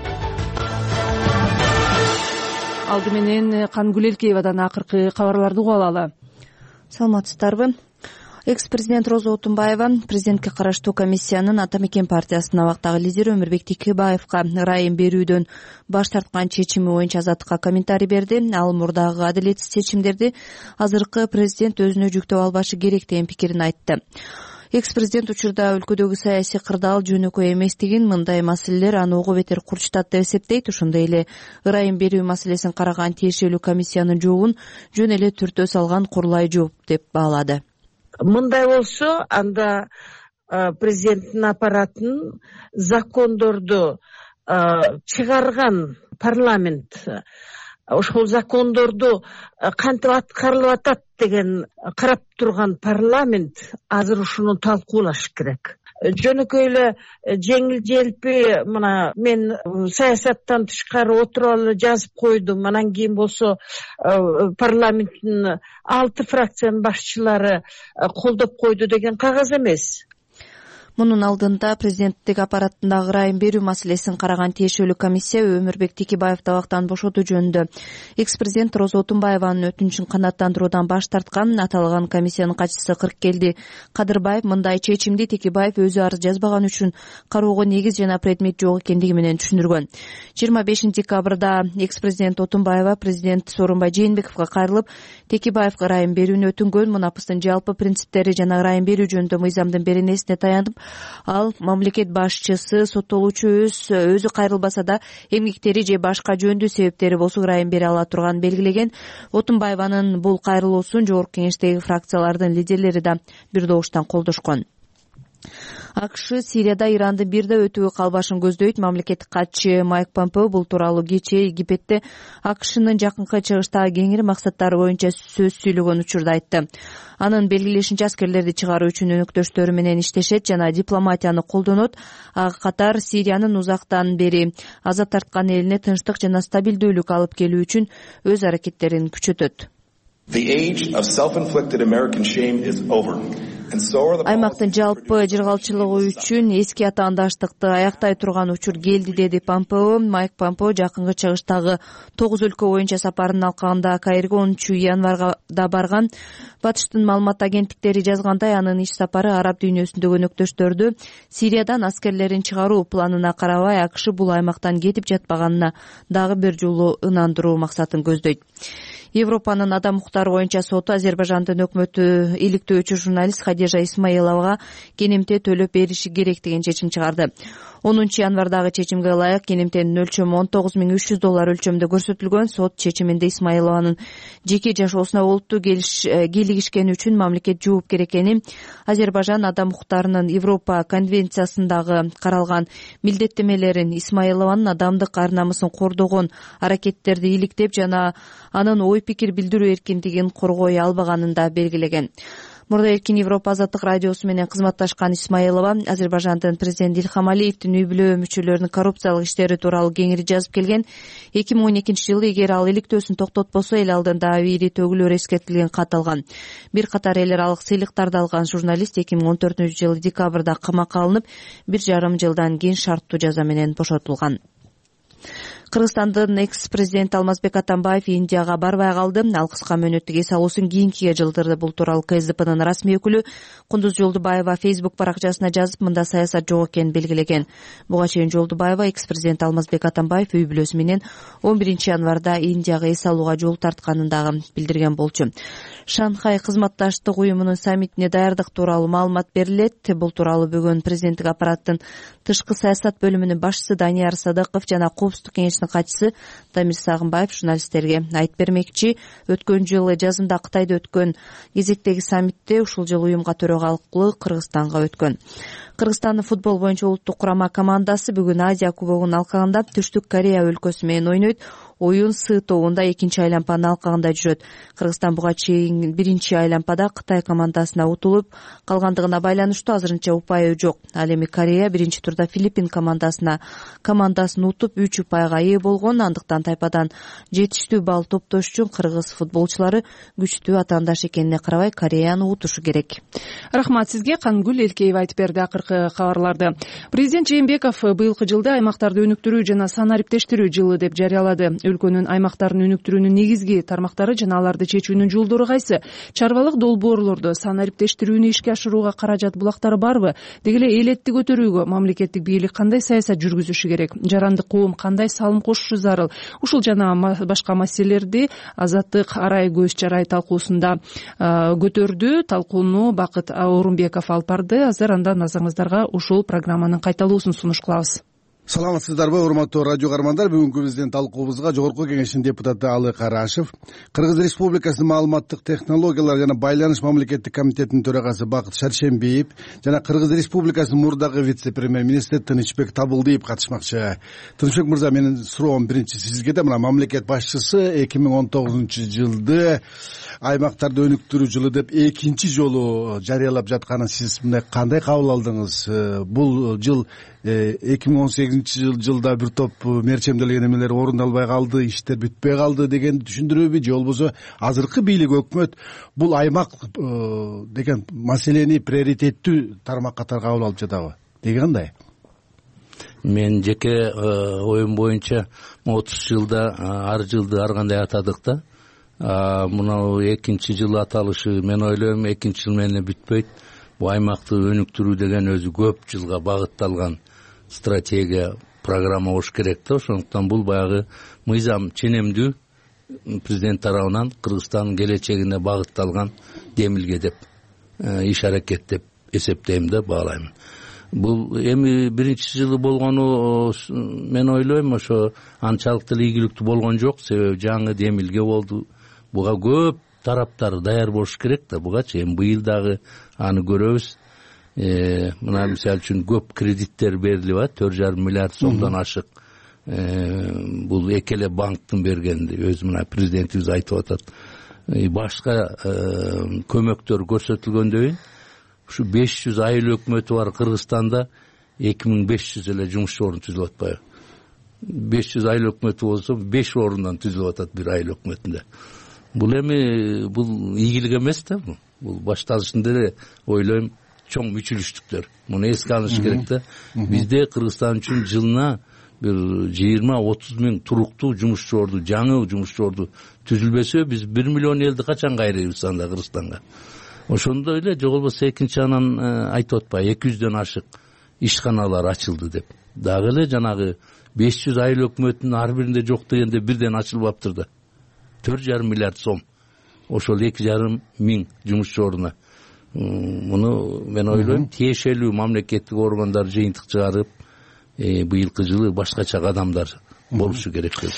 Алды менен Кангүл Элкеевадан акыркы кабарларды угуп алалы. Саламатсыздарбы? Экс-президент Роза Отунбаева президентке караштуу комиссиянын Ата Мекен партиясынын абактагы лидери Өмүрбек Текебаевка ырайым берүүдөн баш тарткан чечими боюнча Азаттыкка комментарий берди. Ал мурдагы адилетсиз чечимдерди азыркы президент өзүнө жүктөп албашы керек деген пикирин айтты. Экс-президент учурда өлкөдөгү саясий кырдаал жөнөкөй эместигин, мындай маселелер аны ого бетер курчутат деп эсептейт. Ошондой эле ырайым берүү маселесин караган тиешелүү комиссиянын жообун жөн эле түртө салган курулай жооп деп баалады. Мындай болсо, анда президенттин аппаратын закондорду чыгарган парламент, ошол закондорду кантип аткарылып атат деген карап турган парламент азыр ушуну талкуулаш керек. Жөнөкөй эле жеңил желпи мына мен саясаттан тышкары отуруп алып жазып койдум. Анан кийин болсо парламенттин 6 фракциянын башчылары колдоп койду деген кагаз эмес. Мунун алдында президенттик аппараттагы ырайым берүү маселесин караган тиешелүү комиссия Өмүрбек Текебаевди абактан бошотуу жөнүндө экс-президент Роза Отунбаеванын өтүнүчүн канааттандыруудан баш тарткан. Аталган комиссиянын катчысы Кыркелди Кадырбаев мындай чечимди Текебаев өзү арыз жазбаган үчүн кароого негиз жана предмет жок экендиги менен түшүндүргөн. 25 декабрда экс-президент Отунбаева президент Сооронбай Жээнбековго кайрылып, Текебаевга ырайым берүүнү өтүнгөн. Мунапыстын жалпы принциптери жана ырайым берүү жөнүндө мыйзамдын беренесине таянып, ал мамлекет башчысы соттолуучу өзү кайрылбаса да эмгектери же башка жөндүү себептери болсо ырайым бере ала турганын белгилеген. Отунбаеванын бул кайрылуусун жогорку кеңештеги фракциялардын лидерлери да бир добуштан колдошкон. АКШ Сирияда Ирандын бирде өтүүгө калбашын көздөйт. Мамлекеттик катчы Майк Помпео бул тууралуу кечээ Египетте АКШнын жакынкы чыгыштагы кеңири максаттары боюнча сөз сүйлөгөн учурда айтты. Анын белгилешинче аскерлерди чыгаруу үчүн өнөктөштөрү менен иштешет жана дипломатияны колдонот. Ага катар Сириянын узактан бери азап тарткан элине тынчтык жана стабилдүүлүк алып келүү үчүн өз аракеттерин күчөтөт. Аймактын жалпы жыргалчылыгы үчүн эски атаандаштыкты аяктай турган учур келди, деди Помпео. Майк Помпео жакынкы чыгыштагы 9 өлкө боюнча сапарын алкагында Каирге 10 январда барган. Батыштын маалымат агенттиктери жазгандай, анын иш сапары араб дүйнөсүндөгү өнөктөштөрдү Сириядан аскерлерин чыгаруу планына карабай АКШ бул аймактан кетип жатпаганына дагы бир жолу ынандыруу максатын көздөйт. Европанын адам укуктары боюнча соту Азербайжандын өкмөтү иликтөөчү журналист Хадижа Исмаиловага кенемте төлөп бериши керек деген чечим чыгарды. 10 январдагы чечимге ылайык кенемтенин өлчөмү $19,300 өлчөмдө көрсөтүлгөн. Сот чечиминде Исмаилованын жеке жашоосуна олуттуу кийлигишкени үчүн мамлекет жоопкер экени, Азербайжан адам укуктарынын Европа конвенциясындагы каралган милдеттемелерин, Исмаилованын адамдык ар-намысын кордогон аракеттерди иликтеп жана анын ой пикир билдирүү эркиндигин коргой албаганын да белгилеген. Мурда Эркин Европа азаттык радиосу менен кызматташкан Исмаилова Азербайжандын президенти Илхам Алиевдин үй бүлө мүчөлөрүнүн коррупциялык иштери тууралуу кеңири жазып келген. 2012-жылы эгер ал иликтөөсүн токтотпосо эл алдында ири төгүлөр эскертилген кат алган. Бир катар эл аралык сыйлыктарды алган журналист 2014-жылы декабрда камакка алынып, 1,5 жылдан кийин шарттуу жаза менен бошотулган. Кыргызстандын экс-президенти Алмазбек Атамбаев Индияга барбай калды. Ал кыска мөөнөттүк эс алуусун кийинкиге жылдырды. Бул тууралуу КСДПнын расмий өкүлү Кундуз Жолдубаева Facebook баракчасына жазып, мында саясат жок экенин белгилеген. Буга чейин Жолдубаева экс-президент Алмазбек Атамбаев үй бүлөсү менен 11 январда Индияга эс алууга жол тартканын дагы билдирген болчу. Шанхай кызматташтык уюмунун саммитине даярдык тууралуу маалымат берилет. Бул тууралуу бүгүн президенттик аппараттын тышкы саясат бөлүмүнүн башчысы Данияр Садыков жана Коопсуздук кеңешинин катчысы Дамир Сагынбаев журналисттерге айтып бермекчи. Өткөн жылы жазында Кытайда өткөн кезектеги саммитте ушул жылы уюмга төрагалык Кыргызстанга өткөн. Кыргызстандын футбол боюнча улуттук курама командасы бүгүн Азия кубогунун алкагында Түштүк Корея өлкөсү менен ойнойт. Оюн Сы тобунда 2-айланпанын алкагында жүрөт. Кыргызстан буга чейин 1-айланпада Кытай командасына утулуп калгандыгына байланыштуу азырынча упайы жок. Ал эми Корея турда Филиппин командасын утуп 3 упайга ээ болгон. Андыктан тайпадан жетиштүү балл топтош үчүн кыргыз футболчулары күчтүү атаандаш экенине карабай Кореяны утушу керек. Рахмат сизге. Кангүл Элкеева айтып берди акыркы кабарларды. Президент Жээнбеков быйылкы жылды аймактарды өнүктүрүү жана санариптештирүү жылы деп жарыялады. Өлкөнүн аймактарын өнүктүрүүнүн негизги тармактары жана аларды чечүүнүн жолдору кайсы? Чарбалык долбоорлорду санариптештирүүнү ишке ашырууга каражат булактары барбы? Деги эле элетти көтөрүүгө мамлекеттик бийлик кандай саясат жүргүзүшү керек? Жарандык коом кандай салым кошушу зарыл? Ушул жана башка маселелерди Азаттык арай көз чарай талкуусунда көтөрдү. Талкууну Бакыт Орунбеков алып барды. Азыр анда назарыңыздарга ушул программанын кайталуусун сунуш кылабыз. Саламатсыздарбы, урматтуу радио каармандар. Бүгүнкү биздин талкуубузга Жогорку Кеңештин депутаты Алы Карашев, Кыргыз Республикасынын маалыматтык технологиялар жана байланыш мамлекеттик комитетинин төрагасы Бакыт Шаршембиев жана Кыргыз Республикасынын мурдагы вице-премьер-министри Тынычбек Табылдиев катышмакчы. Тынычбек мырза, менин суроом биринчи сизге да. Мына мамлекет башчысы 2019-жылды аймактарды өнүктүрүү жылы деп экинчи жолу жарыялап жатканын сиз мындай кандай кабыл алдыңыз? Бул жыл 2018-жылда бир топ мерчемделген эмелер орундалбай калды, иштер бүтпөй калды дегенди түшүндүрүүбү, же болбосо азыркы бийлик өкмөт бул аймак деген маселени приоритеттүү тармак катары кабыл алып жатабы? Деги кандай? Мен жеке оюм боюнча 30 жылда ар жылды ар кандай атадык да. Мына экинчи жыл аталышы, мен ойлойм экинчи жыл менен бүтпөйт. Бул аймакты өнүктүрүү деген өзү көп жылга багытталган стратегия, программа болуш керек да. Ошондуктан бул баягы мыйзам ченемдүү президент тарабынан Кыргызстандын келечегине багытталган демилге деп, иш аракет деп эсептейм да, баалайм. Бул эми биринчи жылы болгону мен ойлойм ошо анчалык деле ийгиликтүү болгон жок, себеби жаңы демилге болду. Буга көп тараптар даяр болуш керек да. Бугачы эми быйыл дагы аны көрөбүз. Мына мисалы үчүн көп кредиттер берилип атат, 4,5 миллиард сомдон ашык. Бул эки эле банктын бергенди, өзү мына президентибиз айтып атат. Башка көмөктөр көрсөтүлгөндөн кийин ушу 500 айыл өкмөтү бар Кыргызстанда 2500 эле жумуш орун түзүлүп атпайбы? 500 айыл өкмөтү болсо 5 орундан түзүлүп атат бир айыл өкмөтүндө. Бул эми бул ийгилик эмес да. Бул башталышында эле ойлойм чоң мүчүлүштүктөр. Муну эске алыш керек да. Бизде Кыргызстан үчүн жылына бир 20-30 миң туруктуу жумушчу орду, жаңы жумушчу орду түзүлбөсө, биз 1 миллион элди качан кайрыйбыз анда Кыргызстанга? Ошондой эле же болбосо экинчи анан айтып атпайбы, 200дөн ашык ишканалар ачылды деп. Дагы эле жанагы 500 айыл өкмөтүнүн ар биринде жок дегенде бирден ачылбаптыр да. 4,5 миллиард сом. Ошол 2,5 миң жумушчу ордуна. Муну мен ойлойм тиешелүү мамлекеттик органдар жыйынтык чыгарып, быйылкы жылы башкача кадамдар болушу керек деп.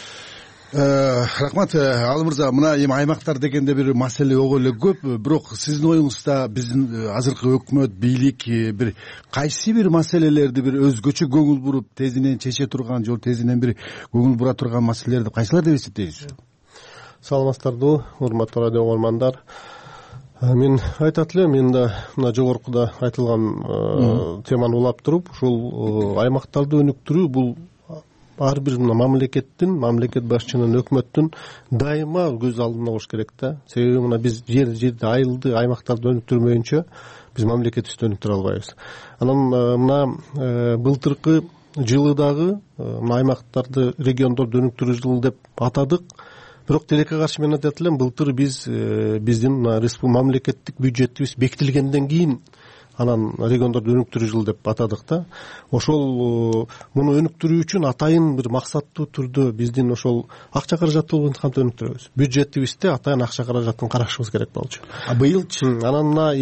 Рахмат, Алы мырза, мына эми аймактар дегенде бир маселе ого эле көп, бирок сиздин оюңузда биздин азыркы өкмөт, бийлик бир кайсы бир маселелерди бир өзгөчө көңүл буруп, тезинен чече турган, же тезинен бир көңүл бура турган маселелерди кайсылар деп эсептейсиз? Саламатсыздарбы, урматтуу радио көрөрмандар. мен айтат элем, мен да мына жогоркуда айтылган теманы улап туруп, ушул аймактарды өнүктүрүү бул ар бир мамлекет башчынын, өкмөттүн дайыма көз алдында болуш керек да. Себеби мына биз жерди айылды аймактарды өнүктүрмөйүнчө биз мамлекетибизди өнүктүрө албайбыз. Анан мына былтыркы жылы дагы мына аймактарды, региондорду өнүктүрүү жылы деп атадык. Бирок тилекке каршы мен айтат элем, былтыр биздин мамлекеттик бюджетибиз бекитилгенден кийин анан региондорду өнүктүрүү жылы деп атадык да. Ошол муну өнүктүрүү үчүн атайын бир максаттуу түрдө биздин ошол акча каражаты болгон кантип өнүктүрөбүз? Бюджетибизде атайын акча каражатын карашыбыз керек болчу. Быйылчы анан мына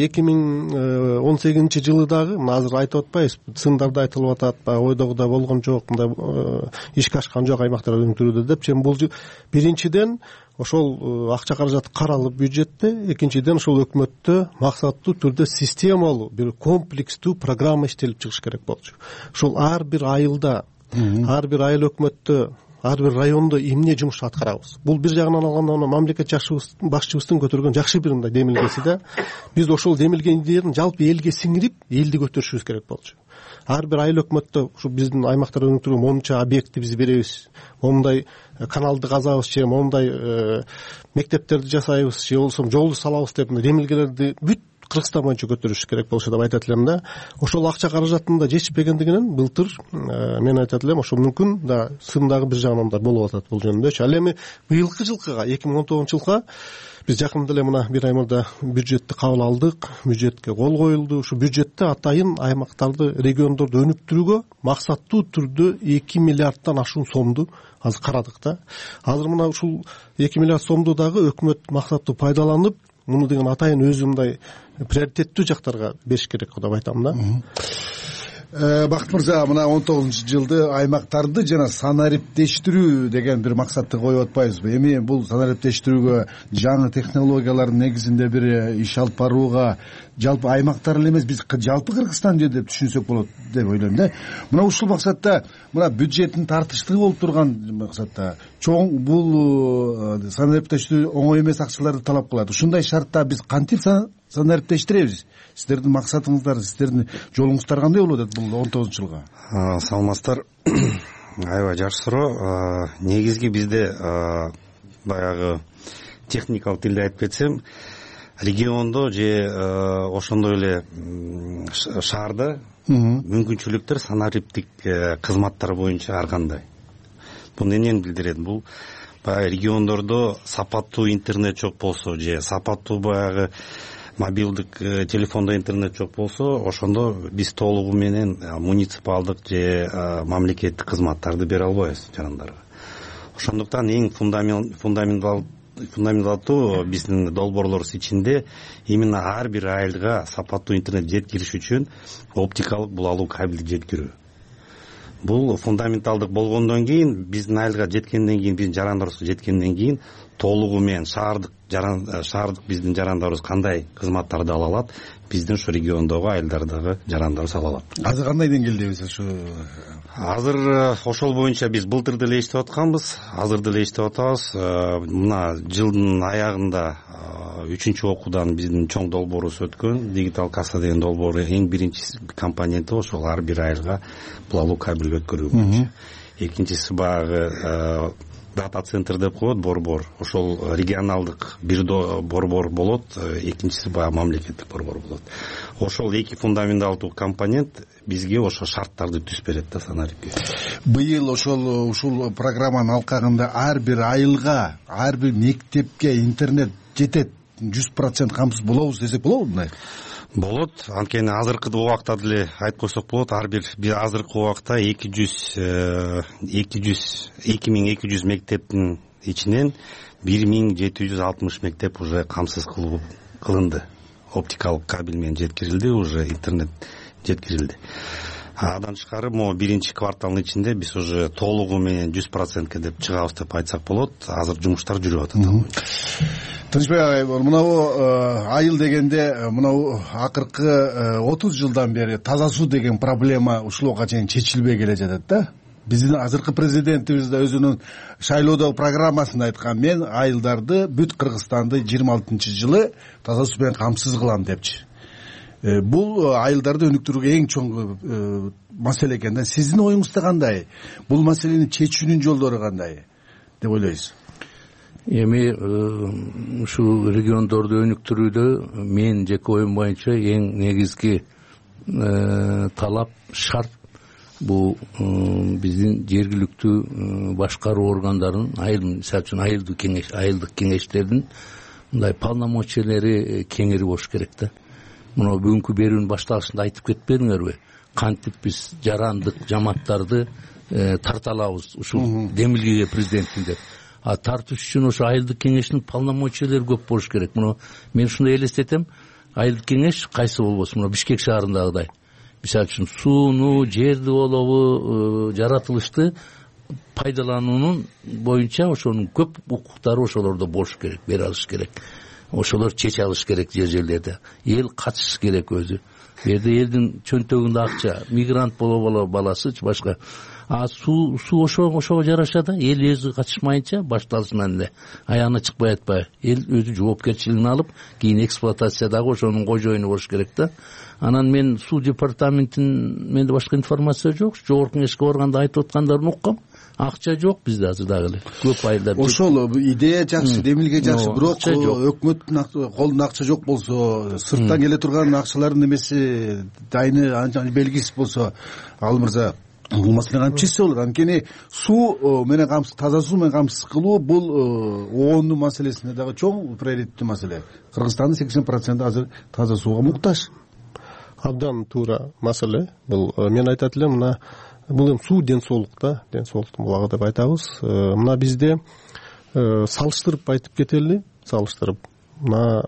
2018 жылы дагы мына азыр айтып атпайбыз, сындарда айтылып атат, баягы ойдогудай болгон жок, мындай ишке ашкан жок аймактарды өнүктүрүүдө депчи. Бул биринчиден ошол акча каражаты каралып бюджетте, экинчиден ошол өкмөттө максаттуу түрдө системалуу бир комплекстүү программа иштелип чыгыш керек болчу. Ошол ар бир айылда, ар бир айыл өкмөттө, ар бир райондо эмне жумуш аткарабыз. Бул бир жагынан алганда мамлекет башчыбыздын көтөргөн жакшы бир мындай демилгеси да. Биз ошол демилгенин жалпы элге сиңирип, элди көтөрүшүбүз керек болчу. Ар бир айыл өкмөттө ушу биздин аймактарды өнүктүрүү монча объектти биз беребиз, мондай каналды казабыз же мондай мектептерди жасайбыз же болбосо жолду салабыз деп демилгелерди бүт Кыргызстан боюнча көтөрүш керек болчу деп айтат элем да. Ошол акча каражатында жетишпегендигинен былтыр мен айтат элем, ошо мүмкүн да сын дагы бир жагынан да болуп атат бул жөнүндө. Ал эми быйылкы жылкыга, 2019 жылга биз жакында эле мына бир ай мурда бюджетти кабыл алдык, бюджетке кол коюлду. Ушу бюджетте атайын аймактарды, региондорду өнүктүрүүгө максаттуу түрдө 2 миллиарддан ашуун сомду азыр карадык да. Азыр мына ушул 2 миллиард сомду дагы өкмөт максаттуу пайдаланып, муну деген атайын өзү мындай приоритеттүү жактарга бериш керек деп айтам да. Бакыт мырза, мына 19 жылды аймактарды жана санариптештирүү деген бир максатты коюп атпайбызбы? Эми бул санариптештирүүгө жаңы технологиялардын негизинде бир иш алып барууга жалпы аймактар эле эмес, биз жалпы Кыргызстан жер деп түшүнсөк болот деп ойлойм да. Мына ушул максатта мына бюджеттин тартыштыгы болуп турган максатта чоң бул санариптештирүү оңой эмес акчаларды талап кылат. Ушундай шартта биз кантип санариптештиребиз? Сиздердин максатыңыздар, сиздердин жолуңуздар кандай болуп атат бул 19 жылга? Саламатсыздар. Аябай жакшы суроо. Негизги бизде баягы техникалык тилде айтып кетсем, региондо же ошондой эле шаарда мүмкүнчүлүктөр санариптик кызматтар боюнча ар кандай. Бул эмнени билдирет? Бул баягы региондордо сапаттуу интернет жок болсо же сапаттуу баягы мобилдик телефондо интернет жок болсо, ошондо биз толугу менен муниципалдык же мамлекеттик кызматтарды бере албайбыз жарандарга. Ошондуктан эң фундаменталдуу биздин долбоорлорубуз ичинде именно ар бир айылга сапаттуу интернет жеткириш үчүн оптикалык булалуу кабелди жеткирүү. Бул фундаменталдык болгондон кийин, биздин айылга жеткенден кийин, биздин жарандарыбызга жеткенден кийин толугу менен шаардык биздин жарандарыбыз кандай кызматтарды ала алат, биздин ушу региондогу айылдардагы жарандарыбыз ала алат. Азыр кандай деңгээлдебиз ушу? Азыр ошол боюнча биз былтыр деле иштеп атканбыз, азыр деле иштеп атабыз. Мына жылдын аягында 3-чү окуудан биздин чоң долбоорубуз өткөн, дигитал касса деген долбоор эң биринчи компоненти ошол ар бир айылга булалуу кабель өткөрүү боюнча. Экинчиси баягы дата центр деп коет, борбор. Ошол регионалдык бир борбор болот, экинчиси баягы мамлекеттик борбор болот. Ошол эки фундаменталдуу компонент бизге ошо шарттарды түзүп берет да санарипке. Быйыл ушул программанын алкагында ар бир айылга, ар бир мектепке интернет жетет, 100% камсыз болобуз десек болобу мындай? Болот. Анткени азыркы убакта деле айтып койсок болот. Ар бир азыркы убакта 2200 мектептин ичинен 1760 мектеп уже камсыз кылынды. Оптикалык кабель менен жеткирилди, уже интернет жеткирилди. Адан тышкары могу биринчи кварталдын ичинде биз уже толугу менен 100% деп чыгабыз деп айтсак болот. Азыр жумуштар жүрүп атат. Тынчбек агай, мынабу айыл дегенде мынабу акыркы 30 жылдан бери таза суу деген проблема ушулга чейин чечилбей келе жатат да. биздин азыркы президентибиз да өзүнүн шайлоодогу программасында айткан, мен айылдарды бүт Кыргызстанды 26-жылы таза суу менен камсыз кылам депчи. Бул айылдарды өнүктүрүүгө эң чоң маселе экен да. Сиздин оюңузда кандай? Бул маселени чечүүнүн жолдору кандай деп ойлойсуз? Эми ушул региондорду өнүктүрүүдө мен жеке оюм боюнча эң негизги талап, шарт бул биздин жергиликтүү башкаруу органдарынын, мисалы үчүн айылдык кеңештердин мындай полномочиялери кеңири болуш керек да. Мына бүгүнкү берүүнүн башталышында айтып кетпедиңерби? Кантип биз жарандык жамааттарды тарта алабыз ушул демилгеге президенттин деп. Тартыш үчүн ошо айылдык кеңештин полномочиялери көп болуш керек. Мына мен ушундай элестетем, айылдык кеңеш кайсы болбосун, мына Бишкек шаарындагыдай. Мисалы үчүн сууну, жерди болобу, жаратылышты пайдалануунун боюнча ошонун көп укуктары ошолордо болуш керек, бере алыш керек. Ошолор чече алыш керек жерлерде. Эл катышыш керек өзү. Бу жерде элдин чөнтөгүндө акча, мигрант боло баласычы башка. Суу ошого жараша да, эл өзү катышмайынча башталышынан эле аягына чыкпай атпайбы. Эл өзү жоопкерчилигин алып, кийин эксплуатациядагы ошонун кожоюну болуш керек да. Анан мен суу департаментин, менде башка информация жок. Жогорку кеңешке барганда айтып аткандарын уккам. Акча жок бизде азыр дагы эле. Көп айылдар. Ошол идея жакшы, демилге жакшы, бирок өкмөттүн колунда акча жок болсо, сырттан келе турган акчалардын немеси дайыны белгисиз болсо, ал мырза бул маселени кантип чечсе болот? Анткени суу менен камсыз, таза суу менен камсыз кылуу бул оондун маселесине дагы чоң приоритеттүү маселе. Кыргызстандын 80% азыр таза сууга муктаж. Абдан туура маселе. Бул мен айтат элем, мына бул эми суу ден соолук да, ден соолуктун булагы деп айтабыз. Мына бизде салыштырып айтып кетели, мына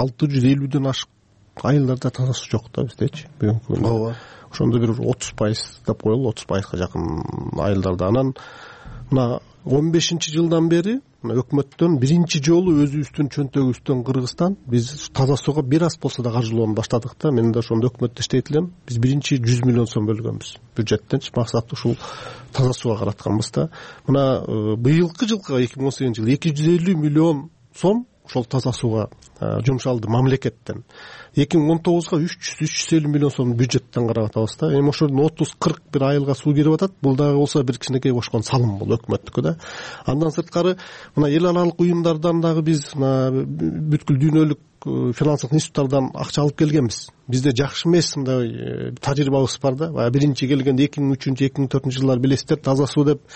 650ден ашык айылдарда таза суу жок да биздечи бүгүнкү күндө. Ооба. Ошондо бир 30% деп коелу, 30%га жакын айылдарда. Анан мына 15-жылдан бери өкмөттөн биринчи жолу өзүбүздүн чөнтөгүбүздөн Кыргызстан биз таза сууга бир аз болсо да каржылоону баштадык да. Мен да ошондо өкмөттө иштейт элем. Биз биринчи 100 миллион сом бөлгөнбүз бюджеттен. Максат ушул таза сууга каратканбыз да. Мына быйылкы жылга 2018-жылы 250 миллион сом ошол таза сууга жумшалды мамлекеттен. 2019-га 350 миллион сом бюджеттен карап атабыз да. Эми ошодон 30-40 бир айылга суу кирип атат. Бул дагы болсо бир кичинекей кошкон салым бул өкмөттүкү да. Андан сырткары мына эл аралык уюмдардан дагы биз бүткүл дүйнөлүк финансылык институттардан акча алып келгенбиз. Бизде жакшы эмес мындай тажрыйбабыз бар да. Баягы биринчи келгенде 2003-2004 жылдар билесиздер, таза суу деп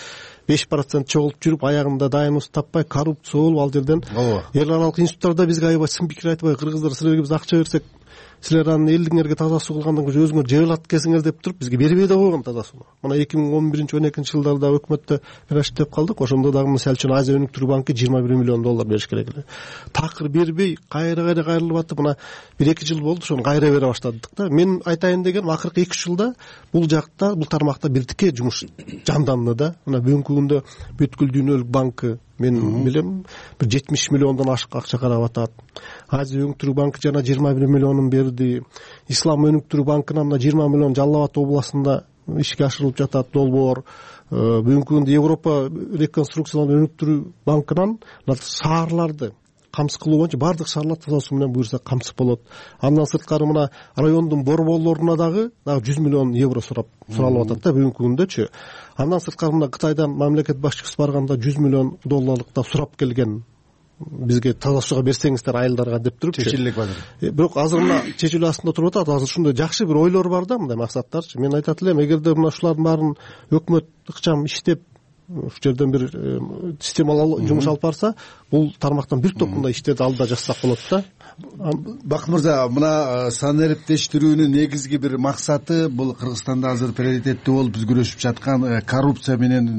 5% чогулуп жүрүп, аягында дайымыбыз таппай, коррупция болуп, ал жерден эл аралык институттарда бизге аябай сын пикир айтпай, кыргыздар силерге биз акча берсек, силер анын элдиңерге таза суу кылгандан кийин өзүңөр жебелат экенсиңер деп туруп бизге бербей да койгон таза сууну. Мына 2011-12 жылдарда өкмөттө бирашип калдык. Ошондо дагы мисалы үчүн Азия өнүктүрүү банкы 21 миллион доллар бериш керек эле. Такыр бербей, кайра кайрылып атып, мына 1-2 жыл болду, ошону кайра бере баштадык да. Мен айтайын дегеним, акыркы 2 жылда бул жакта, бул тармакта бирдикке жумуш жанданды да. Мына бүгүнкү күндө бүткүл дүйнөлүк банкы мен билем бир 70 миллиондон ашык акча карап атат. Азия өнүктүрүү банкы жана 21 миллионун берди. Ислам өнүктүрүү банкына мына 20 миллион Жалал Абад областында ишке ашырылып жатат долбоор. Бүгүнкү күндө Европа реконструкциялануу өнүктүрүү банкынан шаарларды камсыз кылуу боюнча бардык шаарлар таза суу менен буюрса камсыз болот. Андан сырткары мына райондун борборлоруна дагы 100 миллион евро суралып атат да бүгүнкү күндөчү. Андан сырткары мына Кытайдан мамлекет башчысы барганда 100 миллион долларлык да сурап келген. Бизге таза сууга берсеңиздер айылдарга деп туруп чечилек базар. Бирок азыр мына чечилүү астында туруп атат. Азыр ушундай жакшы бир ойлор бар да, мындай максаттарчы. Мен айтат элем, эгерде мына ушулардын баарын өкмөт ыкчам иштеп, ушу жерден бир системалуу жумуш алып барса, бул тармактан бир топ мындай иштерди алда жасасак болот да. Бакыт мырза, мына сан эриптештирүүнүн негизги бир максаты бул Кыргызстанда азыр приоритеттүү болуп биз күрөшүп жаткан коррупция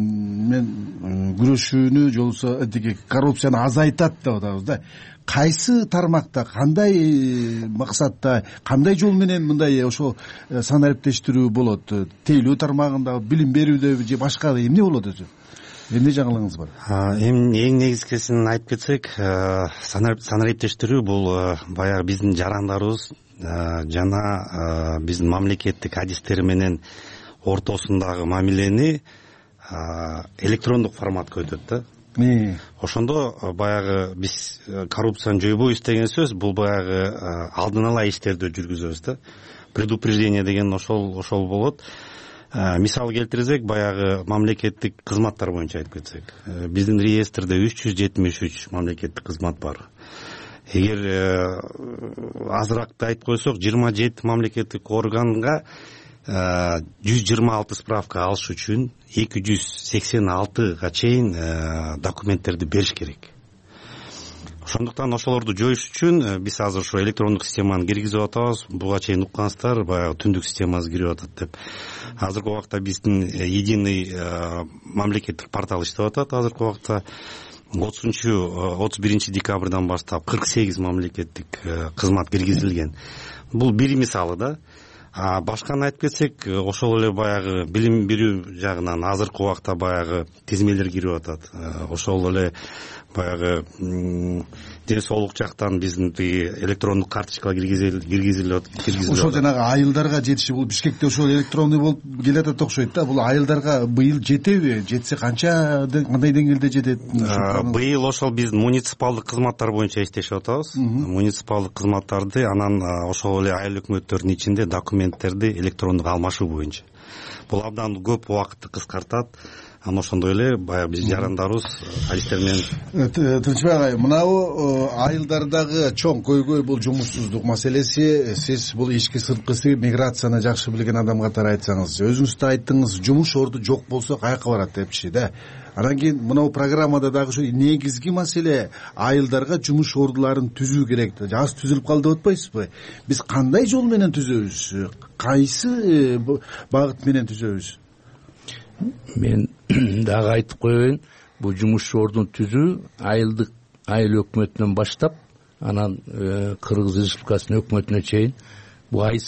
менен күрөшүүнү, же болбосо коррупцияны азайтат деп атабыз да. Кайсы тармакта, кандай максатта, кандай жол менен мындай ошо сан эриптештирүү болот? Тейлөө тармагында, билим берүүдө же башка эмне болот өзү? Эмне жаңылыгыңыз бар? Эң негизгисин айтып кетсек, сан эриптештирүү бул баягы биздин жарандарыбыз жана биздин мамлекеттик адистери менен ортосундагы мамилени электрондук форматка өтөт да. Ошондо баягы биз коррупцияны жойбойбуз деген сөз, бул баягы алдын ала иштерди жүргүзөбүз да. Предупреждение деген ошол болот. Мисал келтирсек, баягы мамлекеттик кызматтар боюнча айтып кетсек, биздин реестрде 373 мамлекеттик кызмат бар. Эгер азыракты айтып койсок, 27 мамлекеттик органга 126 справка алыш үчүн 286 чейин документтерди бериш керек. Ошондуктан ошолорду жоюш үчүн биз азыр ошо электрондук системаны киргизип атабыз. Буга чейин уккансыздар, баягы түндүк системасы кирип атат деп. Азыркы убакта биздин единый мамлекеттик портал иштеп атат. Азыркы убакта 31 декабрдан баштап 48 мамлекеттик кызмат киргизилген. Бул бир мисалы да. Башканы айтып кетсек, ошол эле баягы билим берүү жагынан азыркы убакта баягы тизмелер кирип атат. Ошол эле баягы ден соолук жактан биздин электрондук карточкага киргизилет. Ошол жанагы айылдарга жетиши, бул Бишкекте ошол электронный болуп келатат окшойт да. Бул айылдарга быйыл жетеби? Жетсе кандай деңгээлде жетет? Быйыл ошол биз муниципалдык кызматтар боюнча иштешип атабыз. Муниципалдык кызматтарды анан ошол эле айыл өкмөттөрдүн ичинде документтерди электрондук алмашуу боюнча. Бул абдан көп убакытты кыскартат. Аны ошондой эле баягы биз жарандарыбыз алистер менен. Тынчбек агай, мынабу айылдардагы чоң көйгөй бул жумушсуздук маселеси. Сиз бул ички сырткысы миграцияны жакшы билген адам катары айтсаңыз, өзүңүз да айттыңыз, жумуш орду жок болсо каяка барат депчи да. Анан кийин мынау программада дагы ушу негизги маселе айылдарга жумуш ордуларын түзүү керек. Аз түзүлүп калды деп атпайсызбы? Биз кандай жол менен түзөбүз? Кайсы багыт менен түзөбүз? Мен дагы айтып коеюн, бул жумуш ордун түзүү айыл өкмөтүнөн баштап, анан Кыргыз Республикасынын өкмөтүнө чейин бул ай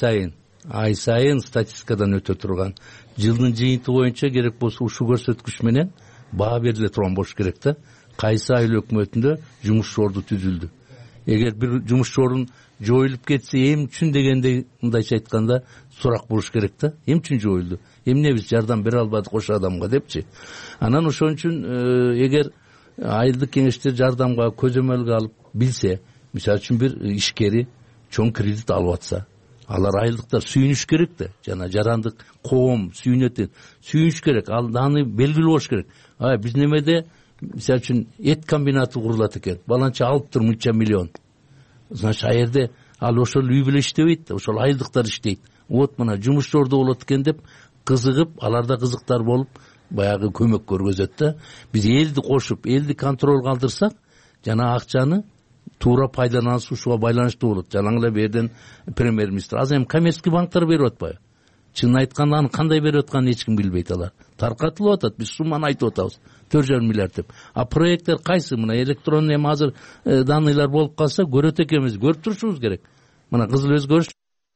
сайын статистикадан өтө турган. Жылдын жыйынты боюнча керек болсо ушул көрсөткүч менен баа бериле турган болуш керек да. Кайсы айыл өкмөтүндө жумуш орду түзүлдү? Эгер бир жумуш ордун жоюлуп кетсе, эм үчүн дегенде мындайча айтканда сурак болуш керек да. Эм үчүн жоюлду? Эмне биз жардам бере албадык ошо адамга депчи. Анан ошон үчүн эгер айылдык кеңештер жардамга көзөмөлгө алып билсе, мисалы үчүн бир ишкери чоң кредит алып атса, алар айылдыктар сүйүнүш керек да. Жана жарандык коом сүйүнүш керек. Аны белгилүү болуш керек. Биз немеде мисалы үчүн эт комбинаты курулат экен. Баланча алыптыр мынча миллион. Значит, айерде ал ошол үй бүлө иштебейт, ошол айылдыктар иштейт. Вот мына жумуш орду болот экен деп кызыгып, аларда кызыктар болуп, баягы көмөк көргөзөт да. Биз элди кошуп, элди контролго алдырсак, жана акчаны туура пайдаланышып ушуга байланыштуу болот. Жалаң эле берден премьер-министр азыр эми коммерческий банктар берип атпайбы? Чынын айтканда аны кандай берип атканын эч ким билбейт алар. Таркатылып атат, биз сумманы айтып атабыз. 4,5 миллиард деп. Проекттер кайсы? Мына электронный эми азыр данныйлар болуп калса, көрөт экенбиз, көрүп турушубуз керек. Мына Кызыл Өзгөрүш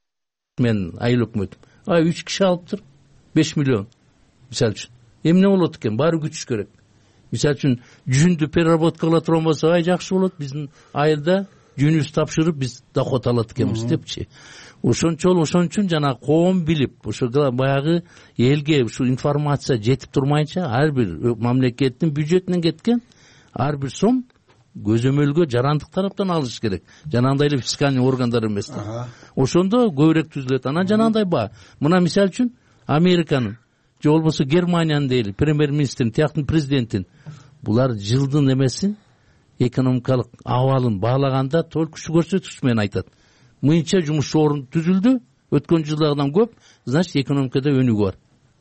мен айыл өкмөтүм. 3 киши алыптыр. 5 миллион. Мисалы үчүн. Эмне болот экен? Баары күтүш керек. Мисалы үчүн жүндү переработка кыла турган болсо, жакшы болот. Биздин айылда жүнүбүздү тапшырып биз доход алат экенбиз депчи. Ошон үчүн жана коом билип, ошо баягы элге ушу информация жетип турмайынча ар бир мамлекеттин бюджетинен кеткен ар бир сом көзөмөлгө жарандык тараптан алыш керек. Жанагындай эле фискальный органдар эмес да. Ошондо көбүрөөк түзүлөт. Анан жанагындай мына мисалы үчүн Американын же болбосо Германиянын дейли премьер-министрин, тияктын президентин булар жылдын эмесин экономикалык абалын баалаганда только ушу көрсөткүч менен айтат. Мынча жумуш орун түзүлдү, өткөн жылдагыдан көп, значит экономикада өнүгүү бар.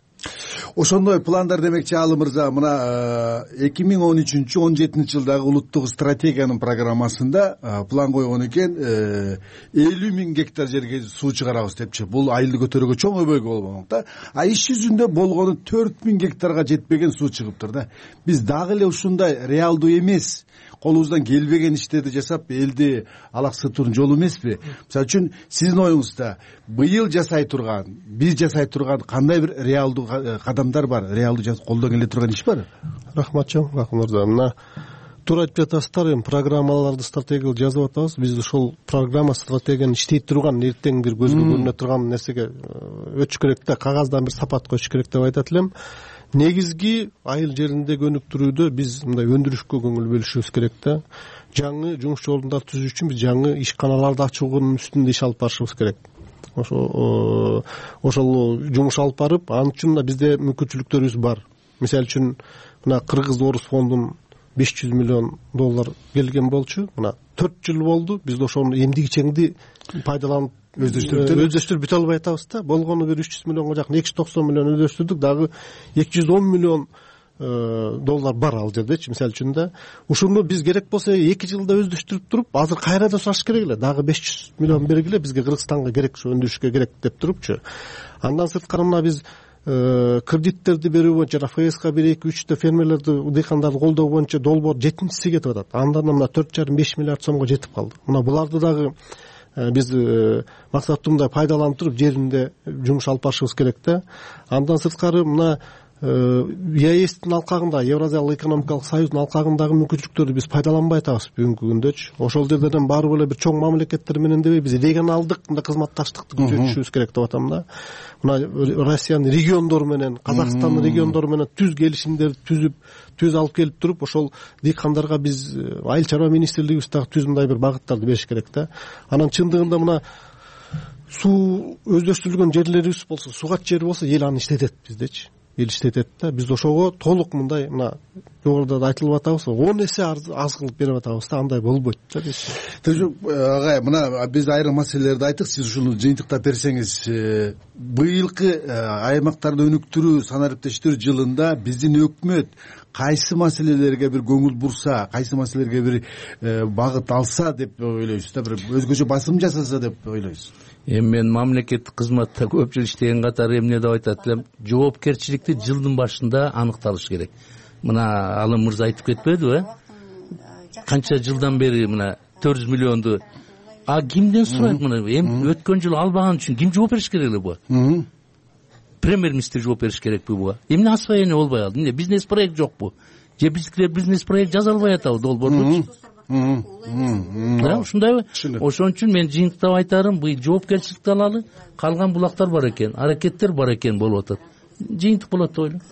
Ошондой пландар демекчи Алы мырза, мына 2013-17 жылдагы улуттук стратегиянын программасында план койгон экен, 50,000 гектар жерге суу чыгарабыз депчи. Бул айылды көтөрүүгө чоң өбөлгө болмок да. Иш жүзүндө болгону 4,000 гектарга жетпеген суу чыгыптыр да. Биз дагы эле ушундай реалдуу эмес, колубуздан келбеген иштерди жасап, элди алаксытуунун жолу эмеспи? Мисалы үчүн сиздин оюңузда быйыл жасай турган, биз жасай турган кандай бир реалдуу кадамдар бар, реалдуу колдон келе турган иш бар? Рахмат чоң, мырза. Мына туура айтып жатасыздар, эми программаларды стратегиялык жазып атабыз. Биз ошол программа стратегияны иштей турган, эртең бир көзгө көрүнө турган нерсеге өтүш керек да, кагаздан бир сапат коюш керек деп айтат элем. негизги айыл жериндеги өнүктүрүүдө биз мындай өндүрүшкө көңүл бөлүшүбүз керек да. Жаңы жумуш ордундарды түзүү үчүн биз жаңы ишканаларды ачуунун үстүндө иш алып барышыбыз керек. Ошол жумуш алып барып, анын үчүн мына бизде мүмкүнчүлүктөрүбүз бар. Мисалы үчүн мына Кыргыз Орус фондун $500 миллион келген болчу. Мына 4 жыл болду. Биз ошону эмдиги чеңди пайдаланып өздөштүрүп бүтө албай атабыз да. Болгону бир 300 миллионго жакын, 290 миллион өздөштүрдүк, дагы $210 миллион бар ал жердечи. Мисалы үчүн да ушуну биз керек болсо 2 жылда өздөштүрүп туруп, азыр кайрадан сураш керек эле. Дагы 500 миллион бергиле, бизге Кыргызстанга керек, ушу өндүрүшкө керек деп турупчу. Андан сырткары мына биз кредиттерди берүү боюнча ФСК 1-2-3 фермерлерди, дыйкандарды колдоо боюнча долбоор 7-сине кетип атат. Андан мына 4,5-5 миллиард сомго жетип калды. Мына буларды дагы биз максаттуу пайдаланып туруп жеринде жумуш алып барышыбыз керек да. Андан сырткары мына ЕАЭСтин алкагында, Евразиялык экономикалык союздун алкагындагы мүмкүнчүлүктөрдү биз пайдаланбай атабыз бүгүнкү күндөчү. Ошол жерден барып эле бир чоң мамлекеттер менен дебей, биз регионалдык мындай кызматташтыкты күчөтүшүбүз керек деп атам да. Мына Россиянын региондору менен, Казакстандын региондору менен түз келишимдерди түз алып келип туруп, ошол дыйкандарга биз айыл чарба министрлигибиз дагы түз мындай бир багыттарды бериш керек да. Анан чындыгында мына суу өздөштүрүлгөн жерлерибиз болсо, сугат жери болсо, эл аны иштетет биздечи. Эл иштетет да. Биз ошого толук мындай мына жогоруда да айтылып атабыз, 10 эсе аз кылып берип атабыз да, андай болбойт да. Агай, мына биз айрым маселелерди айттык, сиз ушуну жыйынтыктап берсеңиз, быйылкы аймактарды өнүктүрүү, санариптештирүү жылында биздин өкмөт кайсы маселелерге бир көңүл бурса, кайсы маселелерге бир багыт алса деп ойлойсуз да, бир өзгөчө басым жасаса деп ойлойсуз? Мен мамлекеттик кызматта көп жыл иштеген катары эмне деп айтат элем, жоопкерчиликти жылдын башында аныкталыш керек. Мына Алым мырза айтып кетпедиби? Канча жылдан бери мына 400 миллионду кимден сурайт мына? Эми өткөн жыл албаган үчүн ким жооп бериш керек эле буга? Премьер-министр жооп бериш керекпи буга? Эмне освоение болбой калды? Эмне бизнес проект жокпу? Же биздикилер бизнес проект жаза албай атабы долбоорду? Ушундайбы? Ошон үчүн мен жыйынтыктап айтарым, бул жоопкерчиликти алалы, калган булактар бар экен, аракеттер бар экен болуп атат. Жыйынтык болот деп ойлойм.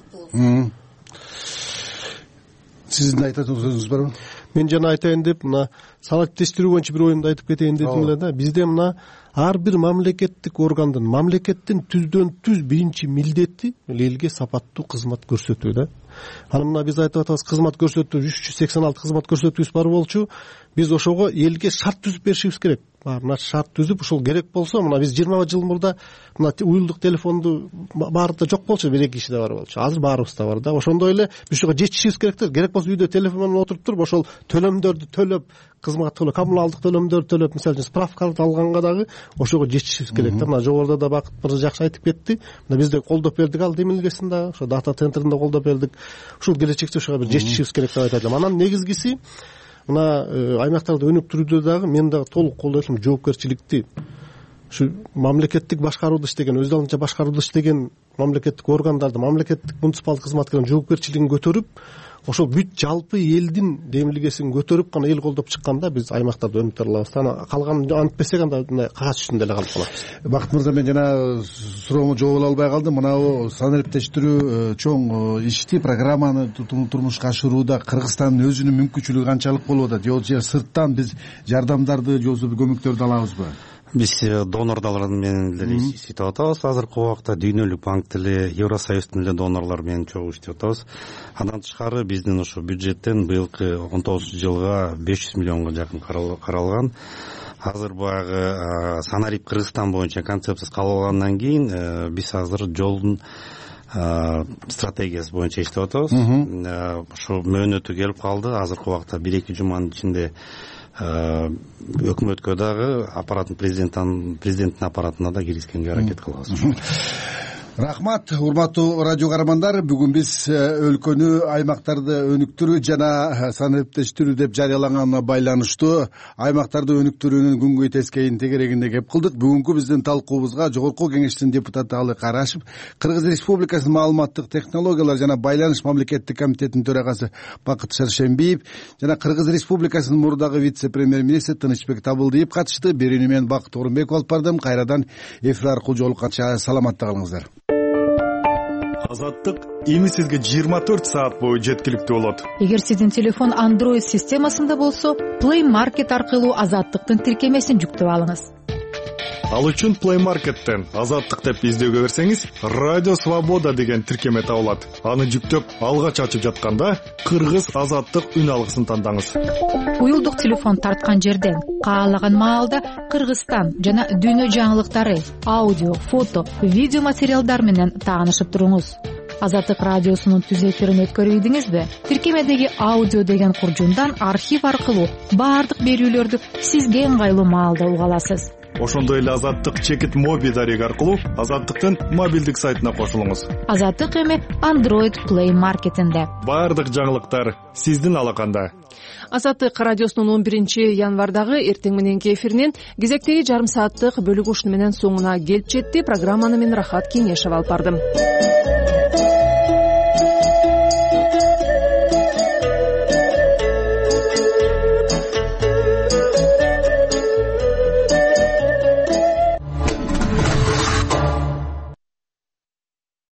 Сиздин айтатын сөзүңүз барбы? Мен жана айтайын деп, мына санариптештирүү боюнча бир оюмду айтып кетейин дедим эле да. Бизде мына ар бир мамлекеттик органдын, мамлекеттин түз биринчи милдети элге сапаттуу кызмат көрсөтүү да. Анан мына биз айтып атабыз, кызмат көрсөтүү 386 кызмат көрсөтүүбүз бар болчу. Биз ошого элге шарт түзүп беришибиз керек. Мына шарт түзүп, ушул керек болсо, мына биз 20 жыл мурда мына уюлдук телефонду баарында жок болчу, 1-2 кишиде бар болчу. Азыр баарыбызда бар да. Ошондой эле биз ушуга жетишибиз керек да. Керек болсо үйдө телефон менен отуруп туруп, ошол төлөмдөрдү төлөп, кызмат төлөп, коммуналдык төлөмдөрдү төлөп, мисалы үчүн справкаларды алганга дагы ошого жетишибиз керек да. Мына жогоруда да Бакыт мырза жакшы айтып кетти. Мына бизде колдоп бердик ал демилгесин дагы, ошо дата центринде колдоп бердик. Ушул келечекте ушуга бир жетишибиз керек деп айтат элем. Анан негизгиси мына аймактарды өнүктүрүүдө дагы мен дагы толук колдойм, жоопкерчиликти ушу мамлекеттик башкарууду иштеген, өз алдынча башкарууду иштеген мамлекеттик органдарды, мамлекеттик муниципалдык кызматкерлердин жоопкерчилигин көтөрүп, ошол бүт жалпы элдин демилгесин көтөрүп гана эл колдоп чыкканда биз аймактарды өнүктүрө алабыз. Анан калганын антпесек анда кагаз үстүндө эле калып калабыз. Бакыт мырза, мен жана суроомо жооп ала албай калдым. Мына санариптештирүү чоң ишти, программаны турмушка ашырууда Кыргызстандын өзүнүн мүмкүнчүлүгү канчалык болуп атат? Же сырттан биз жардамдарды, же болбосо көмөктөрдү алабызбы? Биз донорлор менен деле иштеп атабыз. Азыркы убакта Дүйнөлүк банк деле, Евросоюздун эле донорлору менен чогуу иштеп атабыз. Андан тышкары биздин ушу бюджеттен быйылкы 19 жылга 500 миллионго жакын каралган. Азыр баягы Санарип Кыргызстан боюнча концепциясы кабыл алгандан кийин биз азыр жолдун стратегиясы боюнча иштеп атабыз. Ошо мөөнөтү келип калды. Азыркы убакта 1-2 жуманын ичинде өкмөткө дагы президенттин аппаратына да киргизгенге аракет кылабыз. Рахмат, урматтуу радио каармандар. Бүгүн биз өлкөнү, аймактарды өнүктүрүү жана санариптештирүү деп жарыяланганына байланыштуу аймактарды өнүктүрүүнүн күнгөй тескейин тегерегинде кеп кылдык. Бүгүнкү биздин талкуубузга Жогорку Кеңештин депутаты Алы Карашев, Кыргыз Республикасынын маалыматтык технологиялар жана байланыш мамлекеттик комитетинин төрагасы Бакыт Шаршембиев жана Кыргыз Республикасынын мурдагы вице-премьер-министри Тынычбек Табылдиев катышты. Берүүнү мен Бакыт Орунбеков алып бардым. Кайрадан эфир аркылуу жолукканча саламатта калыңыздар. Азаттык эми сизге 24 саат бою жеткиликтүү болот. Эгер сиздин телефон Android системасында болсо, Play Market аркылуу Азаттыктын тиркемесин жүктөп алыңыз. Ал үчүн Play Market'тен Азаттык деп издөөгө берсеңиз, Радио Свобода деген тиркеме табылат. Аны жүктөп, алгач ачып жатканда Кыргыз Азаттык үн алгысын тандаңыз. Уюлдук телефон тарткан жерден каалаган маалда Кыргызстан жана дүйнө жаңылыктары, аудио, фото, видео материалдар менен таанышып туруңуз. Азаттык радиосунун түз эфирин өткөрүйдүңүзбү? Тиркемедеги аудио деген куржундан архив аркылуу баардык берүүлөрдү сизге ыңгайлуу маалда уга аласыз. Ошондой эле Азаттык чекит моби дареги аркылуу Азаттыктын мобилдик сайтына кошулуңуз. Азаттык эми Android Play Market'инде. Баардык жаңылыктар сиздин алаканда. Азаттык радиосунун 11 январдагы эртең мененки эфиринин кезектеги жарым сааттык бөлүгү ушуну менен соңуна келип жетти. Программаны мен Рахат Кеңешов алып бардым.